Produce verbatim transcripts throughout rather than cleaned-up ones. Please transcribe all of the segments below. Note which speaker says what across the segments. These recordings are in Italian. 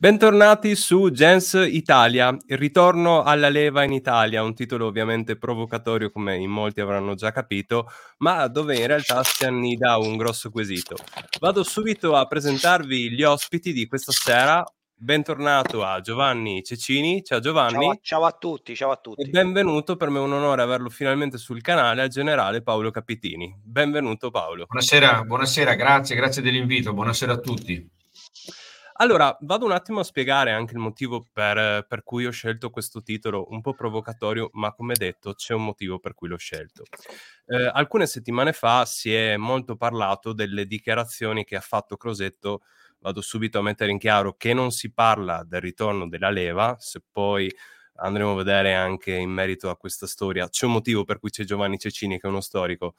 Speaker 1: Bentornati su Gens Italia, il ritorno alla leva in Italia, un titolo ovviamente provocatorio come in molti avranno già capito, ma dove in realtà si annida un grosso quesito. Vado subito a presentarvi gli ospiti di questa sera. Bentornato a Giovanni Cecini, ciao
Speaker 2: Ciao a
Speaker 1: Giovanni.
Speaker 2: ciao a tutti, ciao a
Speaker 1: E
Speaker 2: tutti.
Speaker 1: benvenuto, per me è un onore averlo finalmente sul canale, al generale Paolo Capitini. Benvenuto Paolo.
Speaker 3: Buonasera, buonasera, grazie, grazie dell'invito, buonasera a tutti.
Speaker 1: Allora, vado un attimo a spiegare anche il motivo per, per cui ho scelto questo titolo un po' provocatorio, ma come detto c'è un motivo per cui l'ho scelto. Eh, alcune settimane fa si è molto parlato delle dichiarazioni che ha fatto Crosetto. Vado subito a mettere in chiaro che non si parla del ritorno della leva, se poi andremo a vedere anche in merito a questa storia. C'è un motivo per cui c'è Giovanni Cecini, che è uno storico,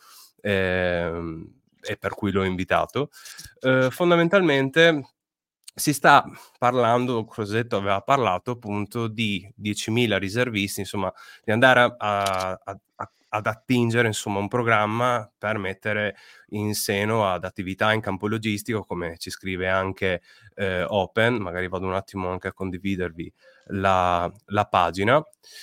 Speaker 1: ehm, e per cui l'ho invitato. Eh, fondamentalmente si sta parlando, Crosetto aveva parlato appunto di diecimila riservisti, insomma, di andare a, a, a, ad attingere insomma un programma per mettere in seno ad attività in campo logistico, come ci scrive anche eh, Open, magari vado un attimo anche a condividervi la, la pagina,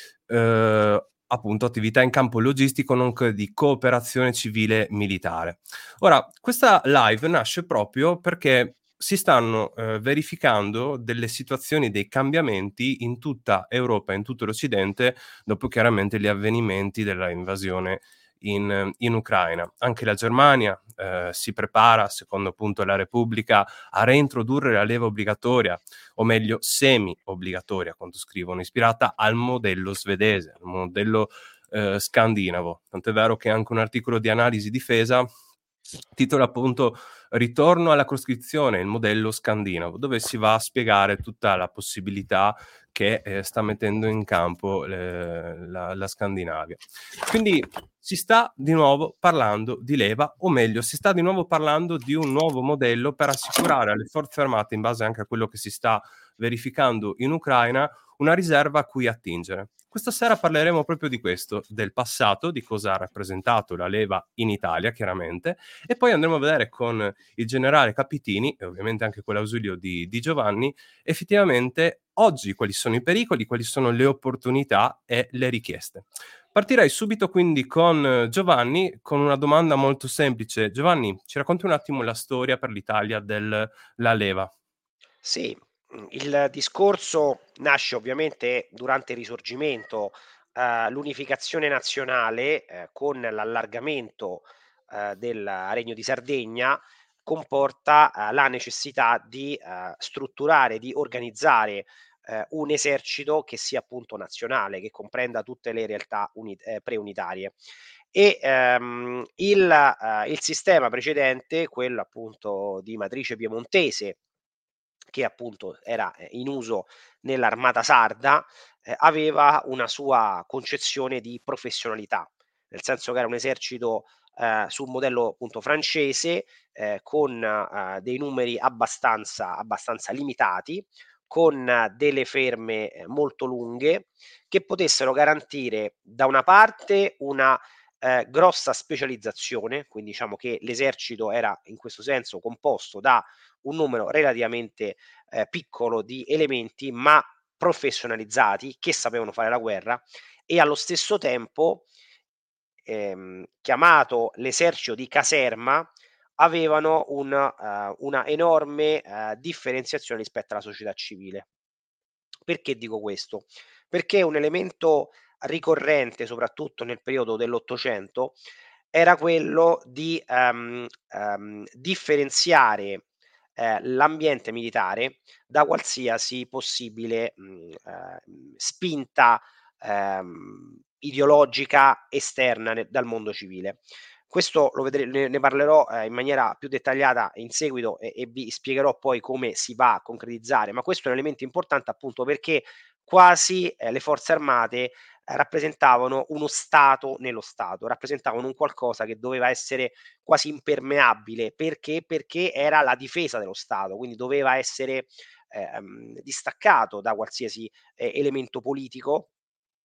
Speaker 1: eh, appunto attività in campo logistico nonché di cooperazione civile militare. Ora, questa live nasce proprio perché si stanno eh, verificando delle situazioni, dei cambiamenti in tutta Europa, in tutto l'Occidente, dopo chiaramente gli avvenimenti della invasione in, in Ucraina. Anche la Germania eh, si prepara, secondo appunto la Repubblica, a reintrodurre la leva obbligatoria, o meglio semi-obbligatoria, quanto scrivono, ispirata al modello svedese, al modello eh, scandinavo. Tant'è vero che anche un articolo di analisi difesa titola appunto Ritorno alla coscrizione, il modello scandinavo, dove si va a spiegare tutta la possibilità che eh, sta mettendo in campo eh, la, la Scandinavia. Quindi si sta di nuovo parlando di leva, o meglio, si sta di nuovo parlando di un nuovo modello per assicurare alle forze armate, in base anche a quello che si sta verificando in Ucraina, una riserva a cui attingere. Questa sera parleremo proprio di questo, del passato, di cosa ha rappresentato la leva in Italia, chiaramente, e poi andremo a vedere con il generale Capitini, e ovviamente anche con l'ausilio di, di Giovanni, effettivamente oggi quali sono i pericoli, quali sono le opportunità e le richieste. Partirei subito quindi con Giovanni con una domanda molto semplice. Giovanni, ci racconti un attimo la storia per l'Italia della leva?
Speaker 2: Sì, mhmm, il discorso nasce ovviamente durante il Risorgimento, ehm, l'unificazione nazionale, ehm, con l'allargamento, ehm, del Regno di Sardegna comporta, ehm, la necessità di, ehm, strutturare, di organizzare, ehm, un esercito che sia appunto nazionale, che comprenda tutte le realtà uni ehm, preunitarie. E, ehm, il ehm, il sistema precedente, quello appunto di matrice piemontese, che appunto era eh, in uso nell'armata sarda, eh, aveva una sua concezione di professionalità, nel senso che era un esercito eh, sul modello appunto francese, eh, con eh, dei numeri abbastanza, abbastanza limitati, con eh, delle ferme eh, molto lunghe, che potessero garantire da una parte una eh, grossa specializzazione, quindi diciamo che l'esercito era in questo senso composto da un numero relativamente eh, piccolo di elementi, ma professionalizzati, che sapevano fare la guerra, e allo stesso tempo, ehm, chiamato l'esercito di caserma, avevano un, eh, una enorme eh, differenziazione rispetto alla società civile. Perché dico questo? Perché un elemento ricorrente, soprattutto nel periodo dell'Ottocento, era quello di ehm, ehm, differenziare eh, l'ambiente militare da qualsiasi possibile mh, eh, spinta ehm, ideologica esterna ne- dal mondo civile. Questo lo vedremo, ne, ne parlerò eh, in maniera più dettagliata in seguito e, e vi spiegherò poi come si va a concretizzare, ma questo è un elemento importante appunto perché quasi eh, le forze armate eh, rappresentavano uno Stato nello Stato, rappresentavano un qualcosa che doveva essere quasi impermeabile. Perché? Perché era la difesa dello Stato, quindi doveva essere ehm, distaccato da qualsiasi eh, elemento politico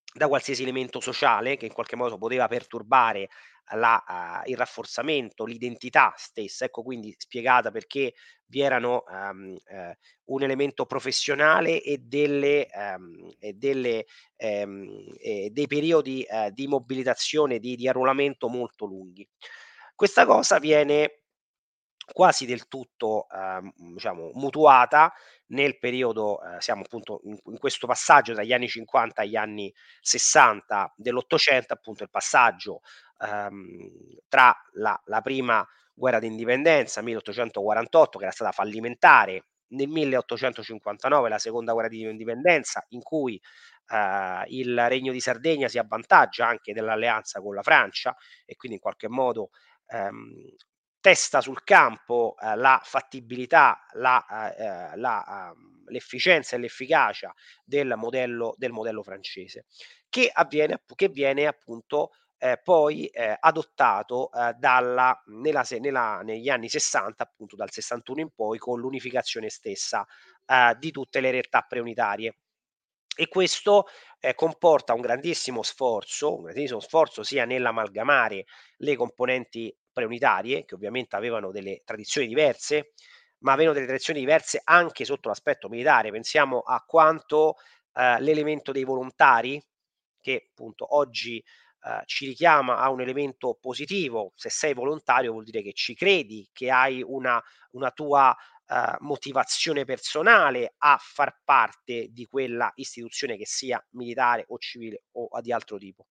Speaker 2: da qualsiasi elemento sociale che in qualche modo poteva perturbare la, uh, il rafforzamento, l'identità stessa. Ecco quindi spiegata perché vi erano um, uh, un elemento professionale e delle, um, e delle um, e dei periodi uh, di mobilitazione, di, di arruolamento molto lunghi. Questa cosa viene quasi del tutto ehm, diciamo mutuata nel periodo, ehm, siamo appunto in in questo passaggio dagli anni cinquanta agli anni sessanta dell'Ottocento, appunto il passaggio ehm, tra la la prima guerra d'indipendenza milleottocentoquarantotto, che era stata fallimentare, nel milleottocentocinquantanove la seconda guerra di indipendenza, in cui ehm, il Regno di Sardegna si avvantaggia anche dell'alleanza con la Francia e quindi in qualche modo ehm, testa sul campo eh, la fattibilità, la, eh, la, um, l'efficienza e l'efficacia del modello, del modello francese, che, avviene, che viene appunto eh, poi eh, adottato eh, dalla, nella, nella, negli anni sessanta, appunto dal sessantuno in poi, con l'unificazione stessa eh, di tutte le realtà preunitarie. E questo eh, comporta un grandissimo sforzo, un grandissimo sforzo sia nell'amalgamare le componenti preunitarie, che ovviamente avevano delle tradizioni diverse, ma avevano delle tradizioni diverse anche sotto l'aspetto militare. Pensiamo a quanto eh, l'elemento dei volontari, che appunto oggi eh, ci richiama a un elemento positivo. Se sei volontario vuol dire che ci credi, che hai una, una tua Uh, motivazione personale a far parte di quella istituzione, che sia militare o civile o di altro tipo.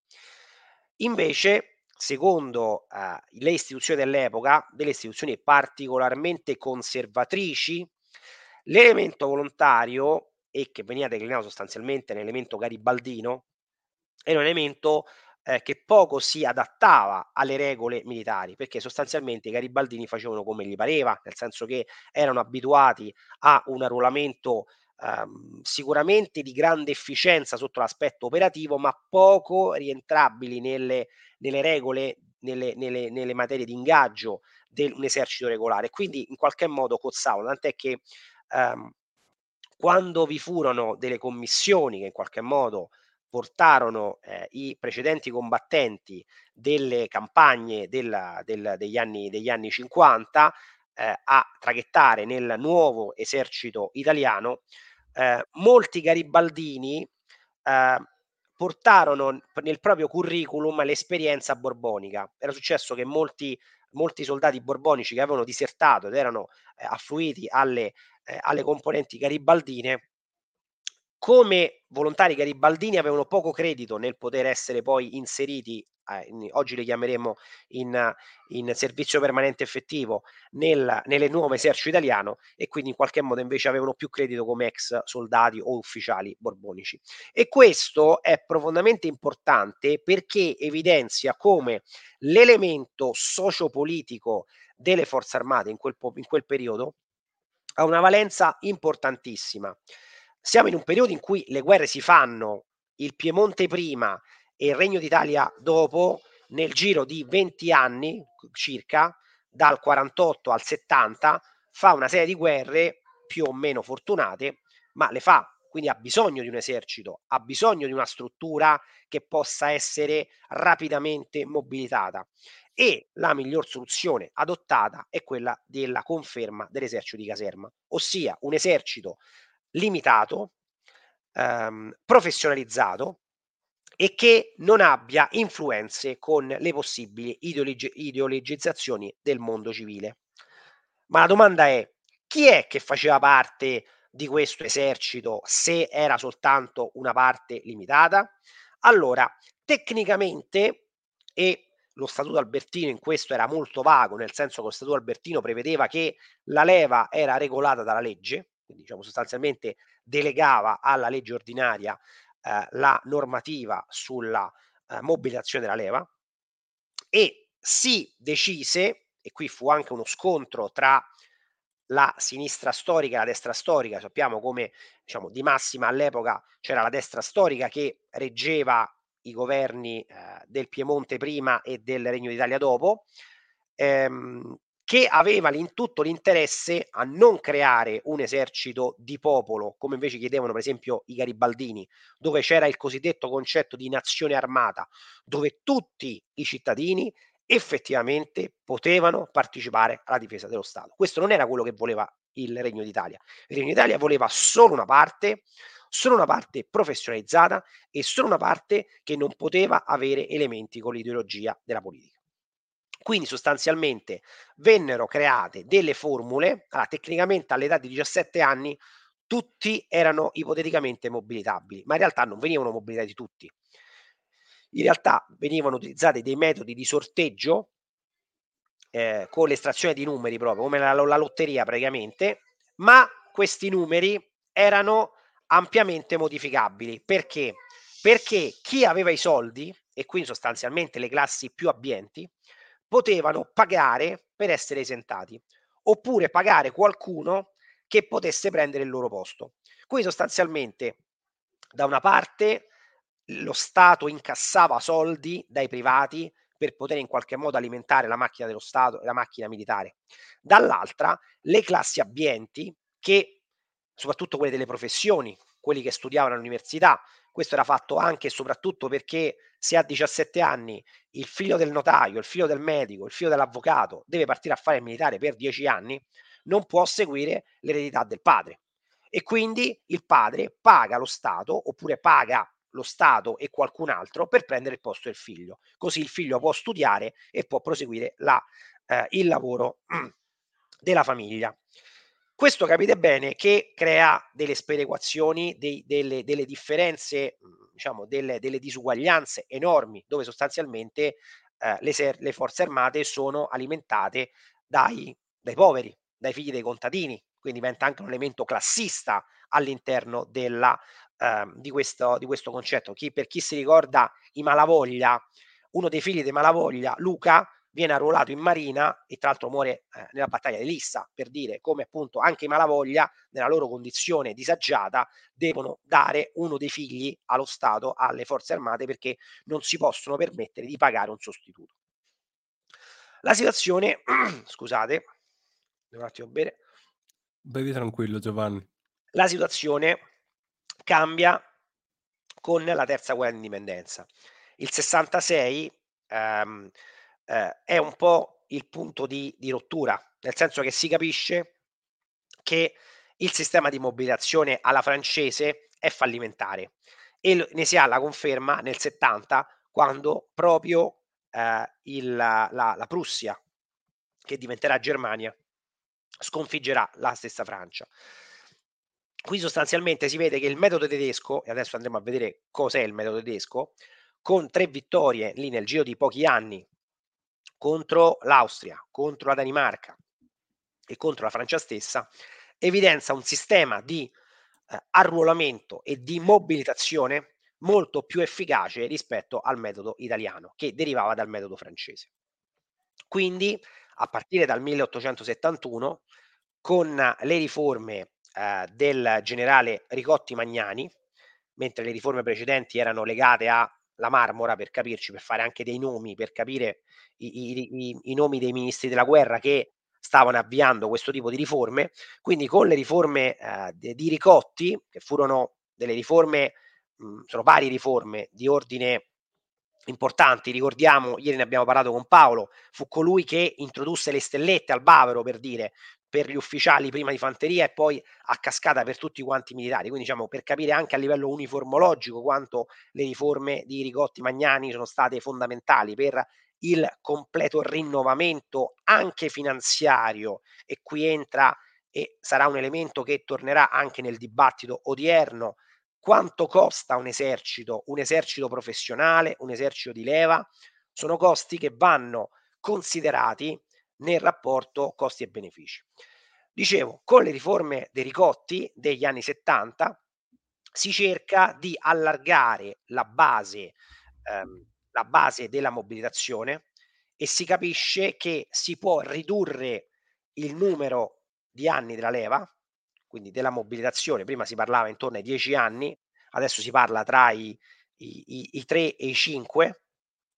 Speaker 2: Invece, secondo uh, le istituzioni dell'epoca, delle istituzioni particolarmente conservatrici, l'elemento volontario, e che veniva declinato sostanzialmente nell'elemento garibaldino, era un elemento eh, che poco si adattava alle regole militari, perché sostanzialmente i garibaldini facevano come gli pareva, nel senso che erano abituati a un arruolamento ehm, sicuramente di grande efficienza sotto l'aspetto operativo, ma poco rientrabili nelle, nelle regole, nelle, nelle, nelle materie di ingaggio di un esercito regolare. Quindi in qualche modo cozzavano, tant'è che ehm, quando vi furono delle commissioni che in qualche modo portarono eh, i precedenti combattenti delle campagne della, del, degli, anni, degli anni cinquanta eh, a traghettare nel nuovo esercito italiano, eh, molti garibaldini eh, portarono nel proprio curriculum l'esperienza borbonica. Era successo che molti, molti soldati borbonici che avevano disertato ed erano eh, affluiti alle, eh, alle componenti garibaldine, come volontari garibaldini avevano poco credito nel poter essere poi inseriti, eh, in, oggi li chiameremo in, in servizio permanente effettivo, nel, nelle nuove esercito italiano, e quindi in qualche modo invece avevano più credito come ex soldati o ufficiali borbonici. E questo è profondamente importante perché evidenzia come l'elemento sociopolitico delle forze armate in quel, in quel periodo ha una valenza importantissima. Siamo in un periodo in cui le guerre si fanno, il Piemonte prima e il Regno d'Italia dopo, nel giro di venti anni circa, dal quarantotto al settanta, fa una serie di guerre più o meno fortunate, ma le fa. Quindi ha bisogno di un esercito, ha bisogno di una struttura che possa essere rapidamente mobilitata. E la miglior soluzione adottata è quella della conferma dell'esercito di caserma, ossia un esercito limitato, ehm, professionalizzato e che non abbia influenze con le possibili ideologi- ideologizzazioni del mondo civile. Ma la domanda è: chi è che faceva parte di questo esercito se era soltanto una parte limitata? Allora, tecnicamente, e lo Statuto Albertino in questo era molto vago, nel senso che lo Statuto Albertino prevedeva che la leva era regolata dalla legge, quindi diciamo sostanzialmente delegava alla legge ordinaria eh, la normativa sulla eh, mobilitazione della leva, e si decise, e qui fu anche uno scontro tra la sinistra storica e la destra storica. Sappiamo come, diciamo, di massima all'epoca c'era la destra storica che reggeva i governi eh, del Piemonte prima e del Regno d'Italia dopo, ehm, che aveva in tutto l'interesse a non creare un esercito di popolo, come invece chiedevano per esempio i garibaldini, dove c'era il cosiddetto concetto di nazione armata, dove tutti i cittadini effettivamente potevano partecipare alla difesa dello Stato. Questo non era quello che voleva il Regno d'Italia. Il Regno d'Italia voleva solo una parte, solo una parte professionalizzata e solo una parte che non poteva avere elementi con l'ideologia della politica. Quindi sostanzialmente vennero create delle formule, allora, tecnicamente all'età di diciassette anni tutti erano ipoteticamente mobilitabili, ma in realtà non venivano mobilitati tutti. In realtà venivano utilizzati dei metodi di sorteggio eh, con l'estrazione di numeri proprio, come la, la lotteria praticamente, ma questi numeri erano ampiamente modificabili. Perché? Perché chi aveva i soldi, e quindi sostanzialmente le classi più abbienti, potevano pagare per essere esentati, oppure pagare qualcuno che potesse prendere il loro posto. Quindi sostanzialmente, da una parte, lo Stato incassava soldi dai privati per poter in qualche modo alimentare la macchina dello Stato e la macchina militare. Dall'altra, le classi abbienti, che soprattutto quelle delle professioni, quelli che studiavano all'università, questo era fatto anche e soprattutto perché se a diciassette anni il figlio del notaio, il figlio del medico, il figlio dell'avvocato deve partire a fare il militare per dieci anni, non può seguire l'eredità del padre. E quindi il padre paga lo Stato, oppure paga lo Stato e qualcun altro per prendere il posto del figlio. Così il figlio può studiare e può proseguire la, eh, il lavoro della famiglia. Questo capite bene che crea delle sperequazioni, dei, delle, delle differenze, diciamo, delle, delle disuguaglianze enormi, dove sostanzialmente eh, le, ser- le forze armate sono alimentate dai, dai poveri, dai figli dei contadini, quindi diventa anche un elemento classista all'interno della, eh, di, questo, di questo concetto. Chi, per chi si ricorda i Malavoglia, uno dei figli dei Malavoglia, Luca, viene arruolato in marina e tra l'altro muore eh, nella battaglia di Lissa, per dire come appunto anche i Malavoglia, nella loro condizione disagiata, devono dare uno dei figli allo Stato, alle forze armate, perché non si possono permettere di pagare un sostituto. La situazione, scusate, devo un attimo bere.
Speaker 1: Bevi tranquillo, Giovanni.
Speaker 2: La situazione cambia con la terza guerra d'indipendenza. Il sessantasei ehm, eh, è un po' il punto di, di rottura, nel senso che si capisce che il sistema di mobilitazione alla francese è fallimentare e ne si ha la conferma nel settanta, quando proprio eh, il, la, la Prussia, che diventerà Germania, sconfiggerà la stessa Francia. Qui sostanzialmente si vede che il metodo tedesco, e adesso andremo a vedere cos'è il metodo tedesco, con tre vittorie lì nel giro di pochi anni contro l'Austria, contro la Danimarca e contro la Francia stessa, evidenzia un sistema di eh, arruolamento e di mobilitazione molto più efficace rispetto al metodo italiano, che derivava dal metodo francese. Quindi, a partire dal milleottocentosettantuno, con le riforme eh, del generale Ricotti Magnani, mentre le riforme precedenti erano legate alla Marmora, per capirci, per fare anche dei nomi, per capire i, i, i, i nomi dei ministri della guerra che stavano avviando questo tipo di riforme. Quindi con le riforme eh, di Ricotti, che furono delle riforme, mh, sono varie riforme di ordine importanti, ricordiamo, ieri ne abbiamo parlato con Paolo, fu colui che introdusse le stellette al bavero, per dire, per gli ufficiali prima di fanteria e poi a cascata per tutti quanti i militari, quindi diciamo per capire anche a livello uniformologico quanto le riforme di Ricotti Magnani sono state fondamentali per il completo rinnovamento anche finanziario, e qui entra, e sarà un elemento che tornerà anche nel dibattito odierno, quanto costa un esercito, un esercito professionale, un esercito di leva. Sono costi che vanno considerati nel rapporto costi e benefici. Dicevo, con le riforme dei Ricotti degli anni settanta si cerca di allargare la base, ehm, la base della mobilitazione, e si capisce che si può ridurre il numero di anni della leva, quindi della mobilitazione. Prima si parlava intorno ai dieci anni, adesso si parla tra i, i, i, i tre e i cinque,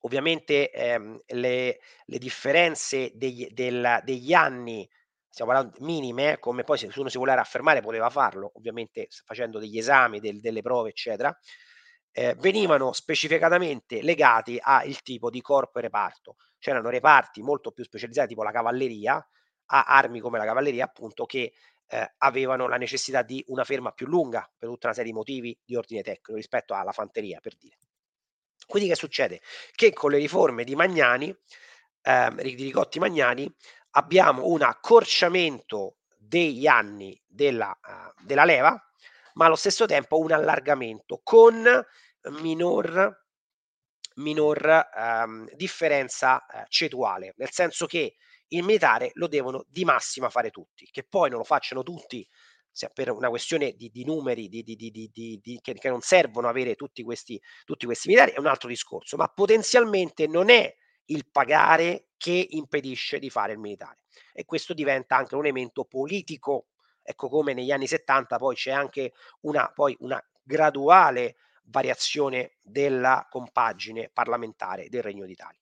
Speaker 2: ovviamente ehm, le, le differenze degli, del, degli anni, stiamo parlando minime, come poi se uno si voleva affermare poteva farlo, ovviamente facendo degli esami, del, delle prove, eccetera, eh, venivano specificatamente legati al tipo di corpo e reparto. C'erano reparti molto più specializzati, tipo la cavalleria, a armi come la cavalleria, appunto, che eh, avevano la necessità di una ferma più lunga per tutta una serie di motivi di ordine tecnico rispetto alla fanteria, per dire. Quindi che succede? Che con le riforme di Magnani, ehm, di Ricotti Magnani, abbiamo un accorciamento degli anni della, uh, della leva, ma allo stesso tempo un allargamento con minor, minor um, differenza uh, cetuale, nel senso che il militare lo devono di massima fare tutti, che poi non lo facciano tutti per una questione di, di numeri di, di, di, di, di, che, che non servono avere tutti questi, tutti questi militari, è un altro discorso, ma potenzialmente non è il pagare che impedisce di fare il militare, e questo diventa anche un elemento politico. Ecco come negli anni settanta poi c'è anche una, poi una graduale variazione della compagine parlamentare del Regno d'Italia.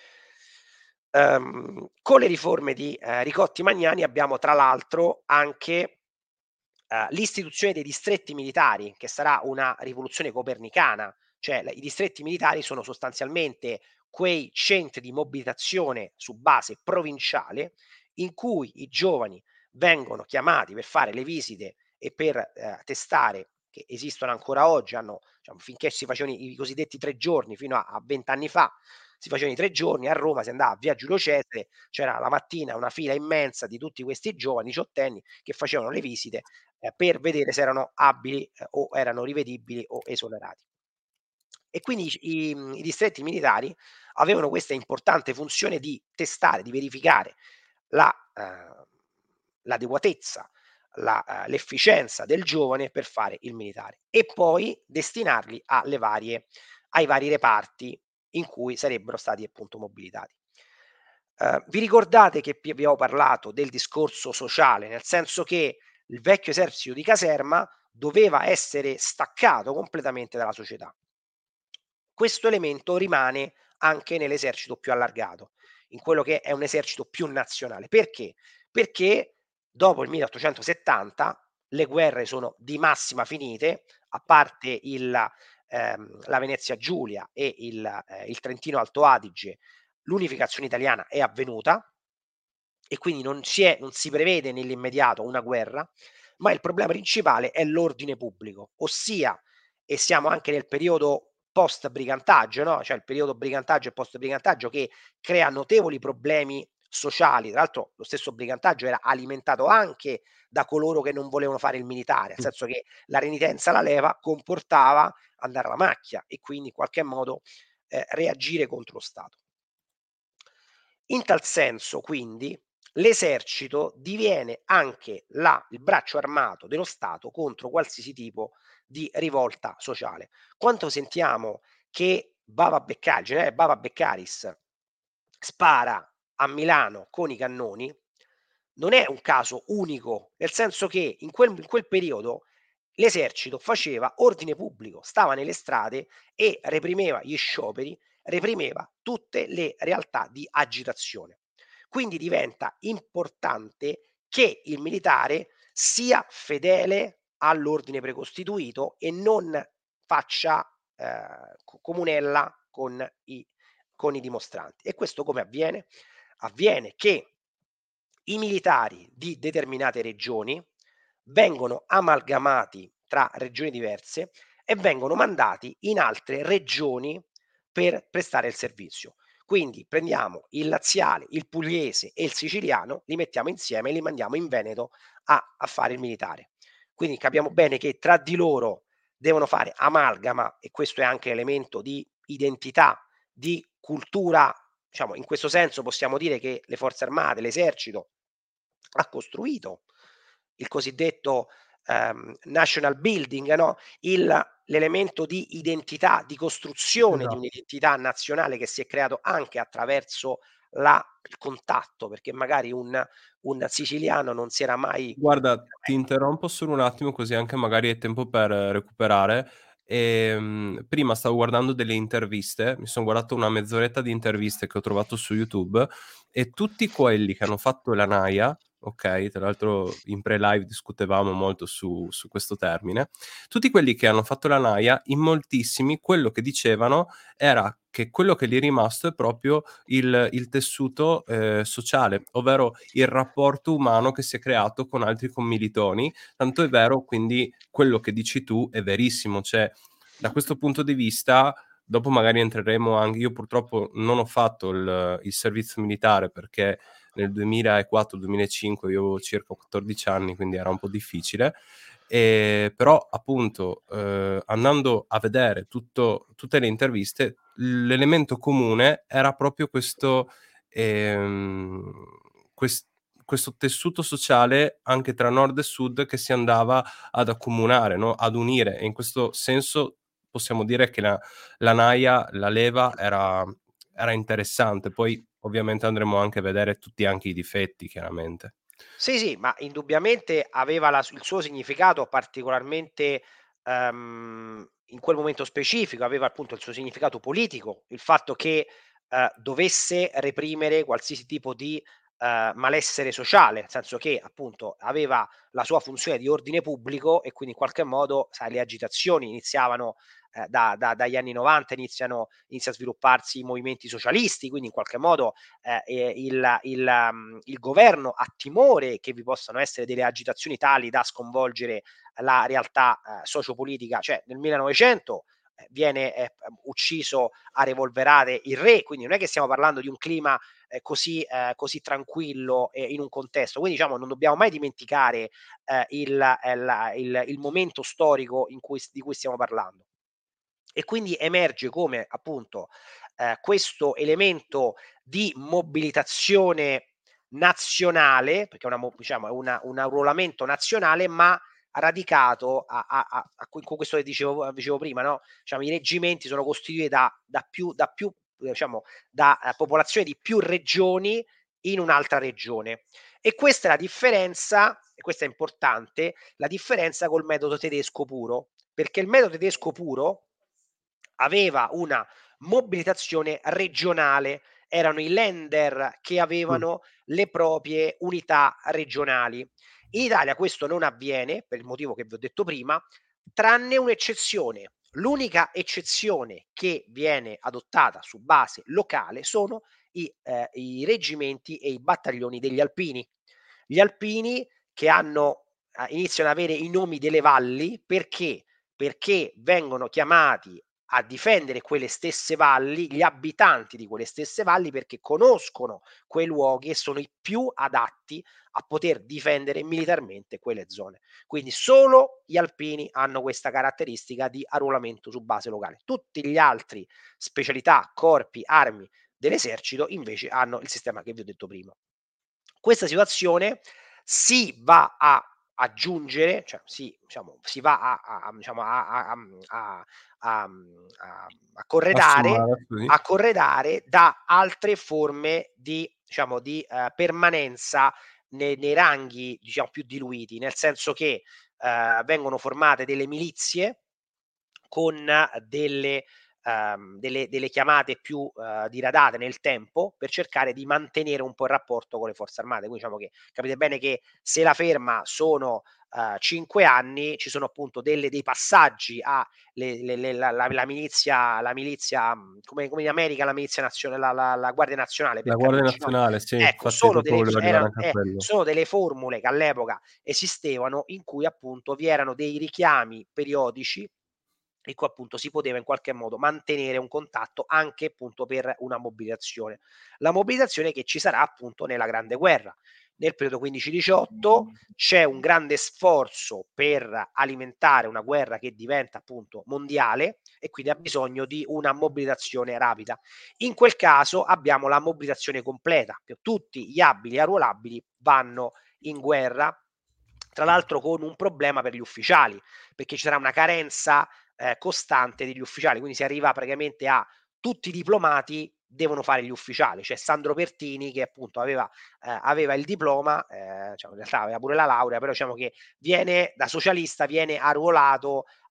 Speaker 2: Um, con le riforme di eh, Ricotti Magnani abbiamo tra l'altro anche Uh, l'istituzione dei distretti militari, che sarà una rivoluzione copernicana, cioè i distretti militari sono sostanzialmente quei centri di mobilitazione su base provinciale in cui i giovani vengono chiamati per fare le visite e per eh, testare, che esistono ancora oggi, hanno, diciamo, finché si facevano i, i cosiddetti tre giorni fino a vent'anni fa, si facevano i tre giorni, a Roma si andava a via Giulio Cesare, c'era la mattina una fila immensa di tutti questi giovani diciottenni che facevano le visite eh, per vedere se erano abili eh, o erano rivedibili o esonerati. E quindi i, i distretti militari avevano questa importante funzione di testare, di verificare la, eh, l'adeguatezza, la, eh, l'efficienza del giovane per fare il militare e poi destinarli alle varie, ai vari reparti in cui sarebbero stati appunto mobilitati. Uh, vi ricordate che vi avevo parlato del discorso sociale, nel senso che il vecchio esercito di caserma doveva essere staccato completamente dalla società. Questo elemento rimane anche nell'esercito più allargato, in quello che è un esercito più nazionale. Perché? Perché dopo il milleottocentosettanta le guerre sono di massima finite, a parte il, ehm, la Venezia Giulia e il, eh, il Trentino Alto Adige, l'unificazione italiana è avvenuta e quindi non si, è, non si prevede nell'immediato una guerra, ma il problema principale è l'ordine pubblico, ossia, e siamo anche nel periodo post-brigantaggio, no? Cioè il periodo brigantaggio e post-brigantaggio che crea notevoli problemi sociali. Tra l'altro lo stesso brigantaggio era alimentato anche da coloro che non volevano fare il militare, nel senso che la renitenza alla leva comportava andare alla macchia e quindi in qualche modo eh, reagire contro lo Stato. In tal senso, quindi, l'esercito diviene anche la, il braccio armato dello Stato contro qualsiasi tipo di rivolta sociale. Quando sentiamo che Bava Beccaris, il generale Bava Beccaris spara a Milano con i cannoni, non è un caso unico, nel senso che in quel, in quel periodo l'esercito faceva ordine pubblico, stava nelle strade e reprimeva gli scioperi, reprimeva tutte le realtà di agitazione. Quindi diventa importante che il militare sia fedele all'ordine precostituito e non faccia eh, comunella con i, con i dimostranti. E questo come avviene? Avviene che i militari di determinate regioni vengono amalgamati tra regioni diverse e vengono mandati in altre regioni per prestare il servizio. Quindi prendiamo il laziale, il pugliese e il siciliano, li mettiamo insieme e li mandiamo in Veneto a, a fare il militare. Quindi capiamo bene che tra di loro devono fare amalgama, e questo è anche elemento di identità, di cultura. Diciamo, in questo senso possiamo dire che le forze armate, l'esercito, ha costruito il cosiddetto um, national building, no? il, l'elemento di identità, di costruzione, esatto, di un'identità nazionale che si è creato anche attraverso la, il contatto, perché magari un, un siciliano non si era mai...
Speaker 1: Guarda, ti interrompo solo un attimo così anche magari hai tempo per recuperare. E, mh, prima stavo guardando delle interviste, mi sono guardato una mezz'oretta di interviste che ho trovato su YouTube, e tutti quelli che hanno fatto la naia, ok, tra l'altro in pre-live discutevamo molto su, su questo termine, tutti quelli che hanno fatto la naia, in moltissimi, quello che dicevano era che quello che gli è rimasto è proprio il, il tessuto eh, sociale, ovvero il rapporto umano che si è creato con altri commilitoni. Tanto è vero, quindi quello che dici tu è verissimo, cioè da questo punto di vista, dopo magari entreremo anche, io purtroppo non ho fatto il, il servizio militare perché nel duemilaquattro duemilacinque io avevo circa quattordici anni, quindi era un po' difficile, e, però appunto eh, andando a vedere tutto, tutte le interviste, l'elemento comune era proprio questo, ehm, quest- questo tessuto sociale anche tra nord e sud che si andava ad accomunare, no? Ad unire, e in questo senso possiamo dire che la, la naia, la leva era, era interessante. Poi ovviamente andremo anche a vedere tutti anche i difetti, chiaramente.
Speaker 2: Sì, sì, ma indubbiamente aveva la il suo significato particolarmente, ehm, in quel momento specifico, aveva appunto il suo significato politico, il fatto che, ehm, dovesse reprimere qualsiasi tipo di, ehm, malessere sociale, nel senso che appunto aveva la sua funzione di ordine pubblico e quindi in qualche modo, sai, le agitazioni iniziavano, ehm, da da dagli anni 'novanta iniziano inizia a svilupparsi i movimenti socialisti, quindi in qualche modo eh, eh, il, il, um, il governo ha timore che vi possano essere delle agitazioni tali da sconvolgere la realtà eh, sociopolitica, cioè nel millenovecento eh, viene eh, ucciso a revolverate il re, quindi non è che stiamo parlando di un clima eh, così, eh, così tranquillo eh, in un contesto, quindi diciamo non dobbiamo mai dimenticare eh, il, il, il, il momento storico in cui, di cui stiamo parlando. E quindi emerge come appunto eh, questo elemento di mobilitazione nazionale, perché è una, diciamo, è una, un arruolamento nazionale, ma radicato a, a, a, a con questo che dicevo, dicevo prima, no? Diciamo, i reggimenti sono costituiti da, da più, da, più diciamo, da eh, popolazione di più regioni in un'altra regione. E questa è la differenza, e questa è importante, la differenza col metodo tedesco puro, perché il metodo tedesco puro aveva una mobilitazione regionale, erano i Länder che
Speaker 1: Mm.
Speaker 2: avevano le proprie unità regionali. In Italia questo non avviene, per il motivo che vi ho detto prima, tranne un'eccezione. L'unica eccezione che viene adottata su base locale sono i, eh, i reggimenti e i battaglioni degli alpini. Gli alpini che hanno, eh, iniziano ad avere i nomi delle valli perché? Perché vengono chiamati a difendere quelle stesse valli, gli abitanti di quelle stesse valli, perché conoscono quei luoghi e sono i più adatti a poter difendere militarmente quelle zone. Quindi solo gli alpini hanno questa caratteristica di arruolamento su base locale. Tutti gli altri specialità, corpi, armi dell'esercito invece hanno il sistema che vi ho detto prima. Questa situazione si va a aggiungere, cioè si, diciamo, si va a, a, diciamo, a, a, a, a, a corredare,
Speaker 1: Assumere, sì.
Speaker 2: a corredare da altre forme di, diciamo, di eh, permanenza nei, nei ranghi, diciamo, più diluiti, nel senso che eh, vengono formate delle milizie con delle, ehm, delle, delle chiamate più eh, diradate nel tempo per cercare di mantenere un po' il rapporto con le forze armate. Quindi diciamo che capite bene che se la ferma sono uh, cinque anni, ci sono appunto delle, dei passaggi a le, le, le, la, la, la milizia, la milizia come, come in America la milizia nazionale, la, la, la Guardia Nazionale per
Speaker 1: La Guardia
Speaker 2: capirci, no?
Speaker 1: Nazionale, sì,
Speaker 2: Ecco,
Speaker 1: infatti
Speaker 2: sono
Speaker 1: dopo
Speaker 2: delle,
Speaker 1: volevo arrivare
Speaker 2: erano,
Speaker 1: anche a
Speaker 2: eh,
Speaker 1: quello.
Speaker 2: sono delle formule che all'epoca esistevano in cui appunto vi erano dei richiami periodici e qua appunto si poteva in qualche modo mantenere un contatto anche appunto per una mobilitazione. La mobilitazione che ci sarà appunto nella Grande Guerra. Nel periodo quindici diciotto c'è un grande sforzo per alimentare una guerra che diventa appunto mondiale e quindi ha bisogno di una mobilitazione rapida. In quel caso abbiamo la mobilitazione completa, tutti gli abili arruolabili vanno in guerra, tra l'altro con un problema per gli ufficiali, perché ci sarà una carenza eh, costante degli ufficiali, quindi si arriva praticamente a tutti i diplomati devono fare gli ufficiali. C'è Sandro Pertini che appunto aveva, eh, aveva il diploma, eh, diciamo, in realtà aveva pure la laurea, però diciamo che viene da socialista, viene arruolato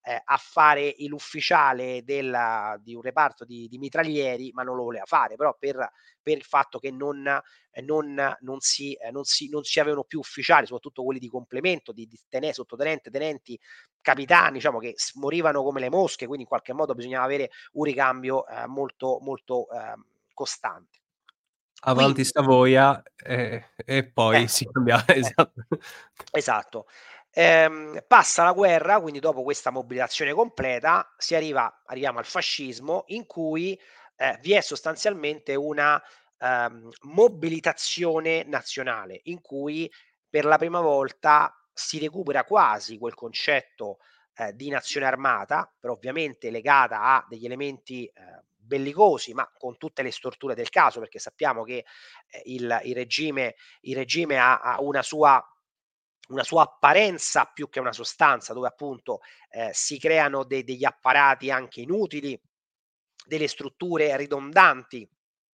Speaker 2: eh, a fare l'ufficiale del, di un reparto di, di mitraglieri, ma non lo voleva fare, però per, per il fatto che non, eh, non, non, si, eh, non, si, non si avevano più ufficiali, soprattutto quelli di complemento, di, di tenente, sottotenente, tenenti, capitani, diciamo che morivano come le mosche, quindi in qualche modo bisognava avere un ricambio eh, molto, molto eh, costante.
Speaker 1: Avanti
Speaker 2: Quindi,
Speaker 1: Savoia, e e poi
Speaker 2: eh,
Speaker 1: si cambiava,
Speaker 2: eh,
Speaker 1: esatto.
Speaker 2: esatto. Ehm, passa la guerra, quindi dopo questa mobilitazione completa si arriva arriviamo al fascismo, in cui, ehm, vi è sostanzialmente una, ehm, mobilitazione nazionale, in cui per la prima volta si recupera quasi quel concetto, ehm, di nazione armata, però ovviamente legata a degli elementi, ehm, bellicosi, ma con tutte le storture del caso, perché sappiamo che, ehm, il il regime il regime ha ha una sua una sua apparenza più che una sostanza, dove appunto, ehm, si creano de degli apparati anche inutili, delle strutture ridondanti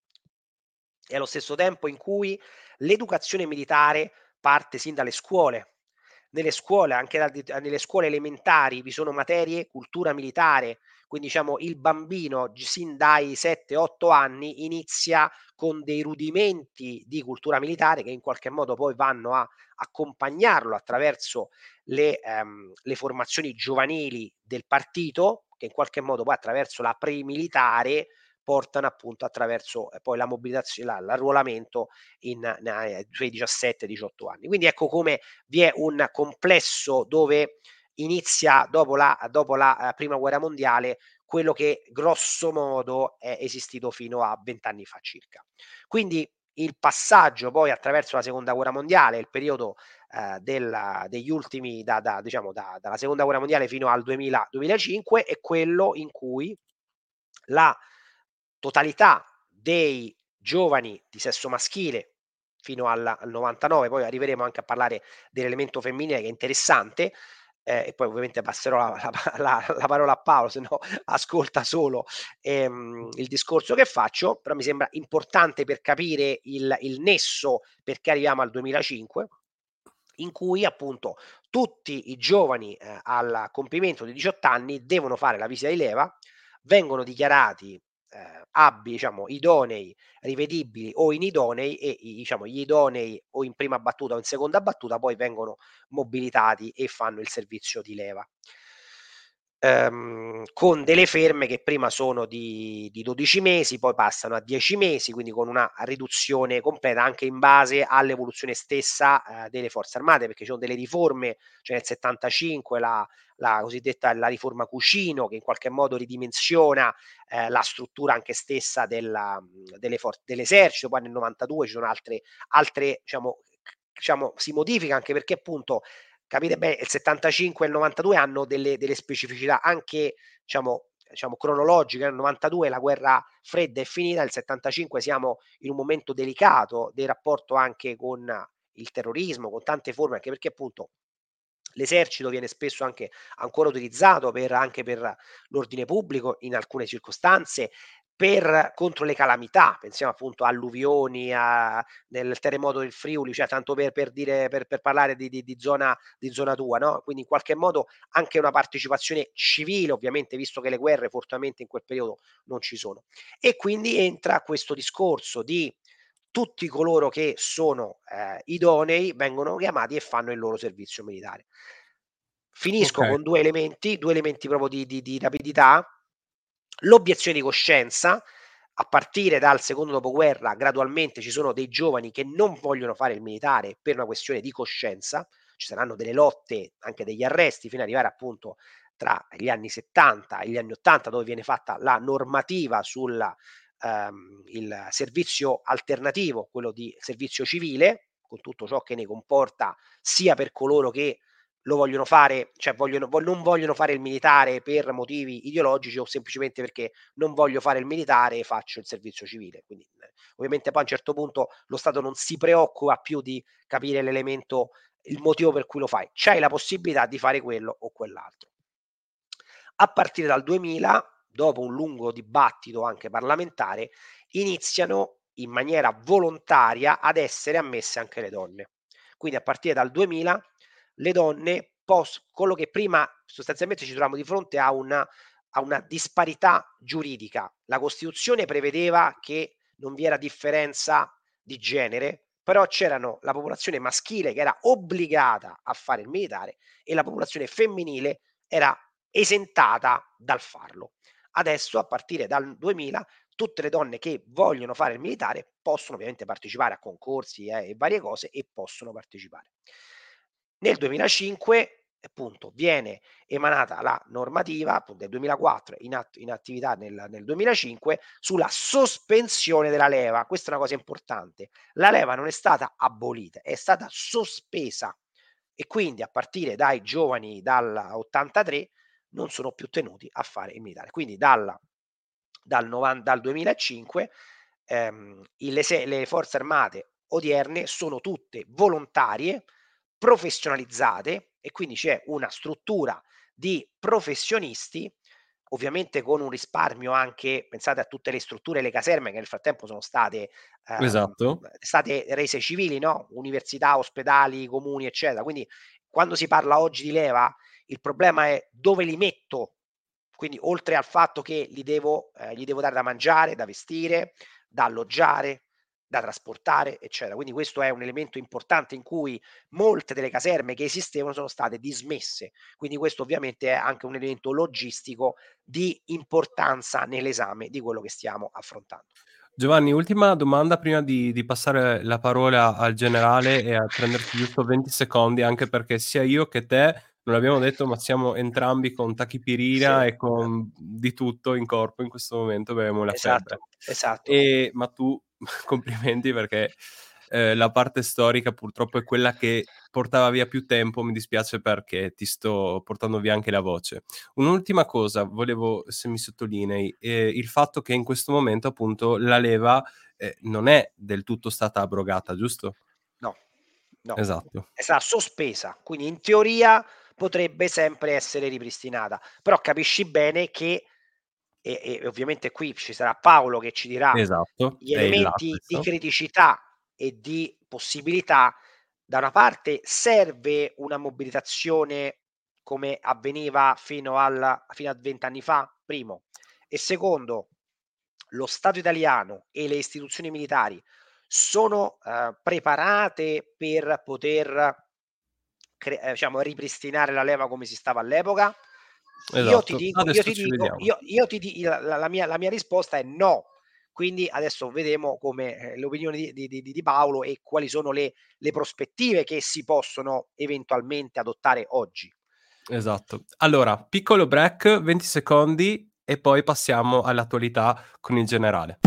Speaker 2: e allo stesso tempo in cui l'educazione militare parte sin dalle scuole. Nelle scuole, anche da di nelle scuole elementari vi sono materie cultura militare, quindi diciamo il bambino g sin dai sette, otto anni inizia con dei rudimenti di cultura militare che in qualche modo poi vanno a accompagnarlo attraverso le, ehm, le formazioni giovanili del partito, che in qualche modo poi attraverso la pre-militare portano appunto attraverso eh, poi la mobilitazio la l'arruolamento in nei suoi diciassette, diciotto anni. Quindi ecco come vi è un complesso dove inizia dopo la dopo la, ehm, prima guerra mondiale quello che grosso modo è esistito fino a venti anni fa circa. Quindi il passaggio poi attraverso la seconda guerra mondiale, il periodo, ehm, del degli ultimi da da diciamo da dalla seconda guerra mondiale fino al duemila duemilacinque è quello in cui la totalità dei giovani di sesso maschile fino al al novantanove, poi arriveremo anche a parlare dell'elemento femminile che è interessante, ehm, e poi ovviamente passerò la la pa la la parola a Paolo, se no ascolta solo, ehm, il discorso che faccio, però mi sembra importante per capire il il nesso perché arriviamo al duemilacinque, in cui appunto tutti i giovani, ehm, al compimento di diciotto anni devono fare la visita di leva, vengono dichiarati, ehm, abili diciamo idonei, rivedibili o inidonei e i diciamo gli idonei o in prima battuta o in seconda battuta poi vengono mobilitati e fanno il servizio di leva. Ehm, con delle ferme che prima sono di di dodici mesi, poi passano a dieci mesi, quindi con una riduzione completa anche in base all'evoluzione stessa, ehm, delle forze armate, perché ci sono delle riforme, cioè nel settantacinque la la cosiddetta la riforma Cucino, che in qualche modo ridimensiona, ehm, la struttura anche stessa della mhmm, delle for dell'esercito, poi nel novantadue ci sono altre altre diciamo c diciamo si modifica anche perché appunto capite bene, il settantacinque e il novantadue hanno delle delle specificità anche diciamo diciamo cronologiche. Nel novantadue la guerra fredda è finita, nel settantacinque siamo in un momento delicato del rapporto anche con il terrorismo, con tante forme, anche perché appunto l'esercito viene spesso anche ancora utilizzato per anche per l'ordine pubblico in alcune circostanze, per contro le calamità, pensiamo appunto a alluvioni, a nel terremoto del Friuli, cioè tanto per per dire per per parlare di di di zona di zona tua, no, quindi in qualche modo anche una partecipazione civile, ovviamente, visto che le guerre fortunatamente in quel periodo non ci sono. E quindi entra questo discorso di tutti coloro che sono, ehm, idonei vengono chiamati e fanno il loro servizio militare. Finisco
Speaker 1: Okay.
Speaker 2: con due elementi, due elementi proprio di di di rapidità. L'obiezione di coscienza, a partire dal secondo dopoguerra gradualmente ci sono dei giovani che non vogliono fare il militare per una questione di coscienza, ci saranno delle lotte, anche degli arresti, fino ad arrivare appunto tra gli anni 'settanta e gli anni 'ottanta dove viene fatta la normativa sul, ehm, il servizio alternativo, quello di servizio civile, con tutto ciò che ne comporta sia per coloro che lo vogliono fare, cioè vogliono vo non vogliono fare il militare per motivi ideologici o semplicemente perché non voglio fare il militare e faccio il servizio civile. Quindi, ehm, ovviamente poi a un certo punto lo Stato non si preoccupa più di capire l'elemento il motivo per cui lo fai. C'hai la possibilità di fare quello o quell'altro. A partire dal duemila, dopo un lungo dibattito anche parlamentare, iniziano in maniera volontaria ad essere ammesse anche le donne. Quindi a partire dal duemila le donne posso, quello che prima sostanzialmente ci troviamo di fronte a una, a una disparità giuridica. La Costituzione prevedeva che non vi era differenza di genere, però c'erano la popolazione maschile che era obbligata a fare il militare e la popolazione femminile era esentata dal farlo. Adesso, a partire dal duemila, tutte le donne che vogliono fare il militare possono ovviamente partecipare a concorsi eh, e varie cose e possono partecipare. Nel duemilacinque, appunto, viene emanata la normativa, appunto, nel duemilaquattro, in, att- in attività nel, nel duemilacinque, sulla sospensione della leva. Questa è una cosa importante. La leva non è stata abolita, è stata sospesa e quindi a partire dai giovani dall'ottantatré non sono più tenuti a fare il militare. Quindi dalla, dal, novanta, dal duemilacinque ehm, le, le forze armate odierne sono tutte volontarie, professionalizzate e quindi c'è una struttura di professionisti, ovviamente con un risparmio anche, pensate a tutte le strutture, le caserme che nel frattempo sono state, ehm,
Speaker 1: Esatto.
Speaker 2: state rese civili, no? Università, ospedali, comuni, eccetera. Quindi quando si parla oggi di leva, il problema è dove li metto. Quindi oltre al fatto che li devo, eh, gli devo dare da mangiare, da vestire, da alloggiare, da trasportare, eccetera. Quindi questo è un elemento importante in cui molte delle caserme che esistevano sono state dismesse. Quindi questo ovviamente è anche un elemento logistico di importanza nell'esame di quello che stiamo affrontando.
Speaker 1: Giovanni, ultima domanda prima di, di passare la parola al generale e a prenderti giusto venti secondi, anche perché sia io che te, non l'abbiamo detto, ma siamo entrambi con tachipirina
Speaker 2: Sì,
Speaker 1: e con di tutto in corpo in questo momento, abbiamo la febbre.
Speaker 2: esatto, esatto.
Speaker 1: E, ma tu, complimenti perché eh, la parte storica purtroppo è quella che portava via più tempo, mi dispiace perché ti sto portando via anche la voce. Un'ultima cosa, volevo, se mi sottolinei, eh, il fatto che in questo momento appunto la leva eh, non è del tutto stata abrogata, giusto?
Speaker 2: No, no,
Speaker 1: Esatto.
Speaker 2: è stata sospesa, quindi in teoria potrebbe sempre essere ripristinata, però capisci bene che, e, e ovviamente qui ci sarà Paolo che ci dirà
Speaker 1: Esatto,
Speaker 2: gli
Speaker 1: è il là
Speaker 2: elementi di
Speaker 1: questo.
Speaker 2: criticità e di possibilità. Da una parte serve una mobilitazione come avveniva fino, alla, fino a vent'anni fa, primo, e secondo, lo Stato italiano e le istituzioni militari sono eh, preparate per poter cre- eh, diciamo, ripristinare la leva come si stava all'epoca? Io ti
Speaker 1: Esatto,
Speaker 2: dico, io
Speaker 1: adesso
Speaker 2: ti
Speaker 1: ci
Speaker 2: dico,
Speaker 1: vediamo.
Speaker 2: io, io ti di- la, la, mia, la mia risposta è no. Quindi adesso vedremo come eh, le opinioni di, di, di Paolo e quali sono le, le prospettive che si possono eventualmente adottare oggi.
Speaker 1: Esatto. Allora, piccolo break, venti secondi e poi passiamo all'attualità con il generale.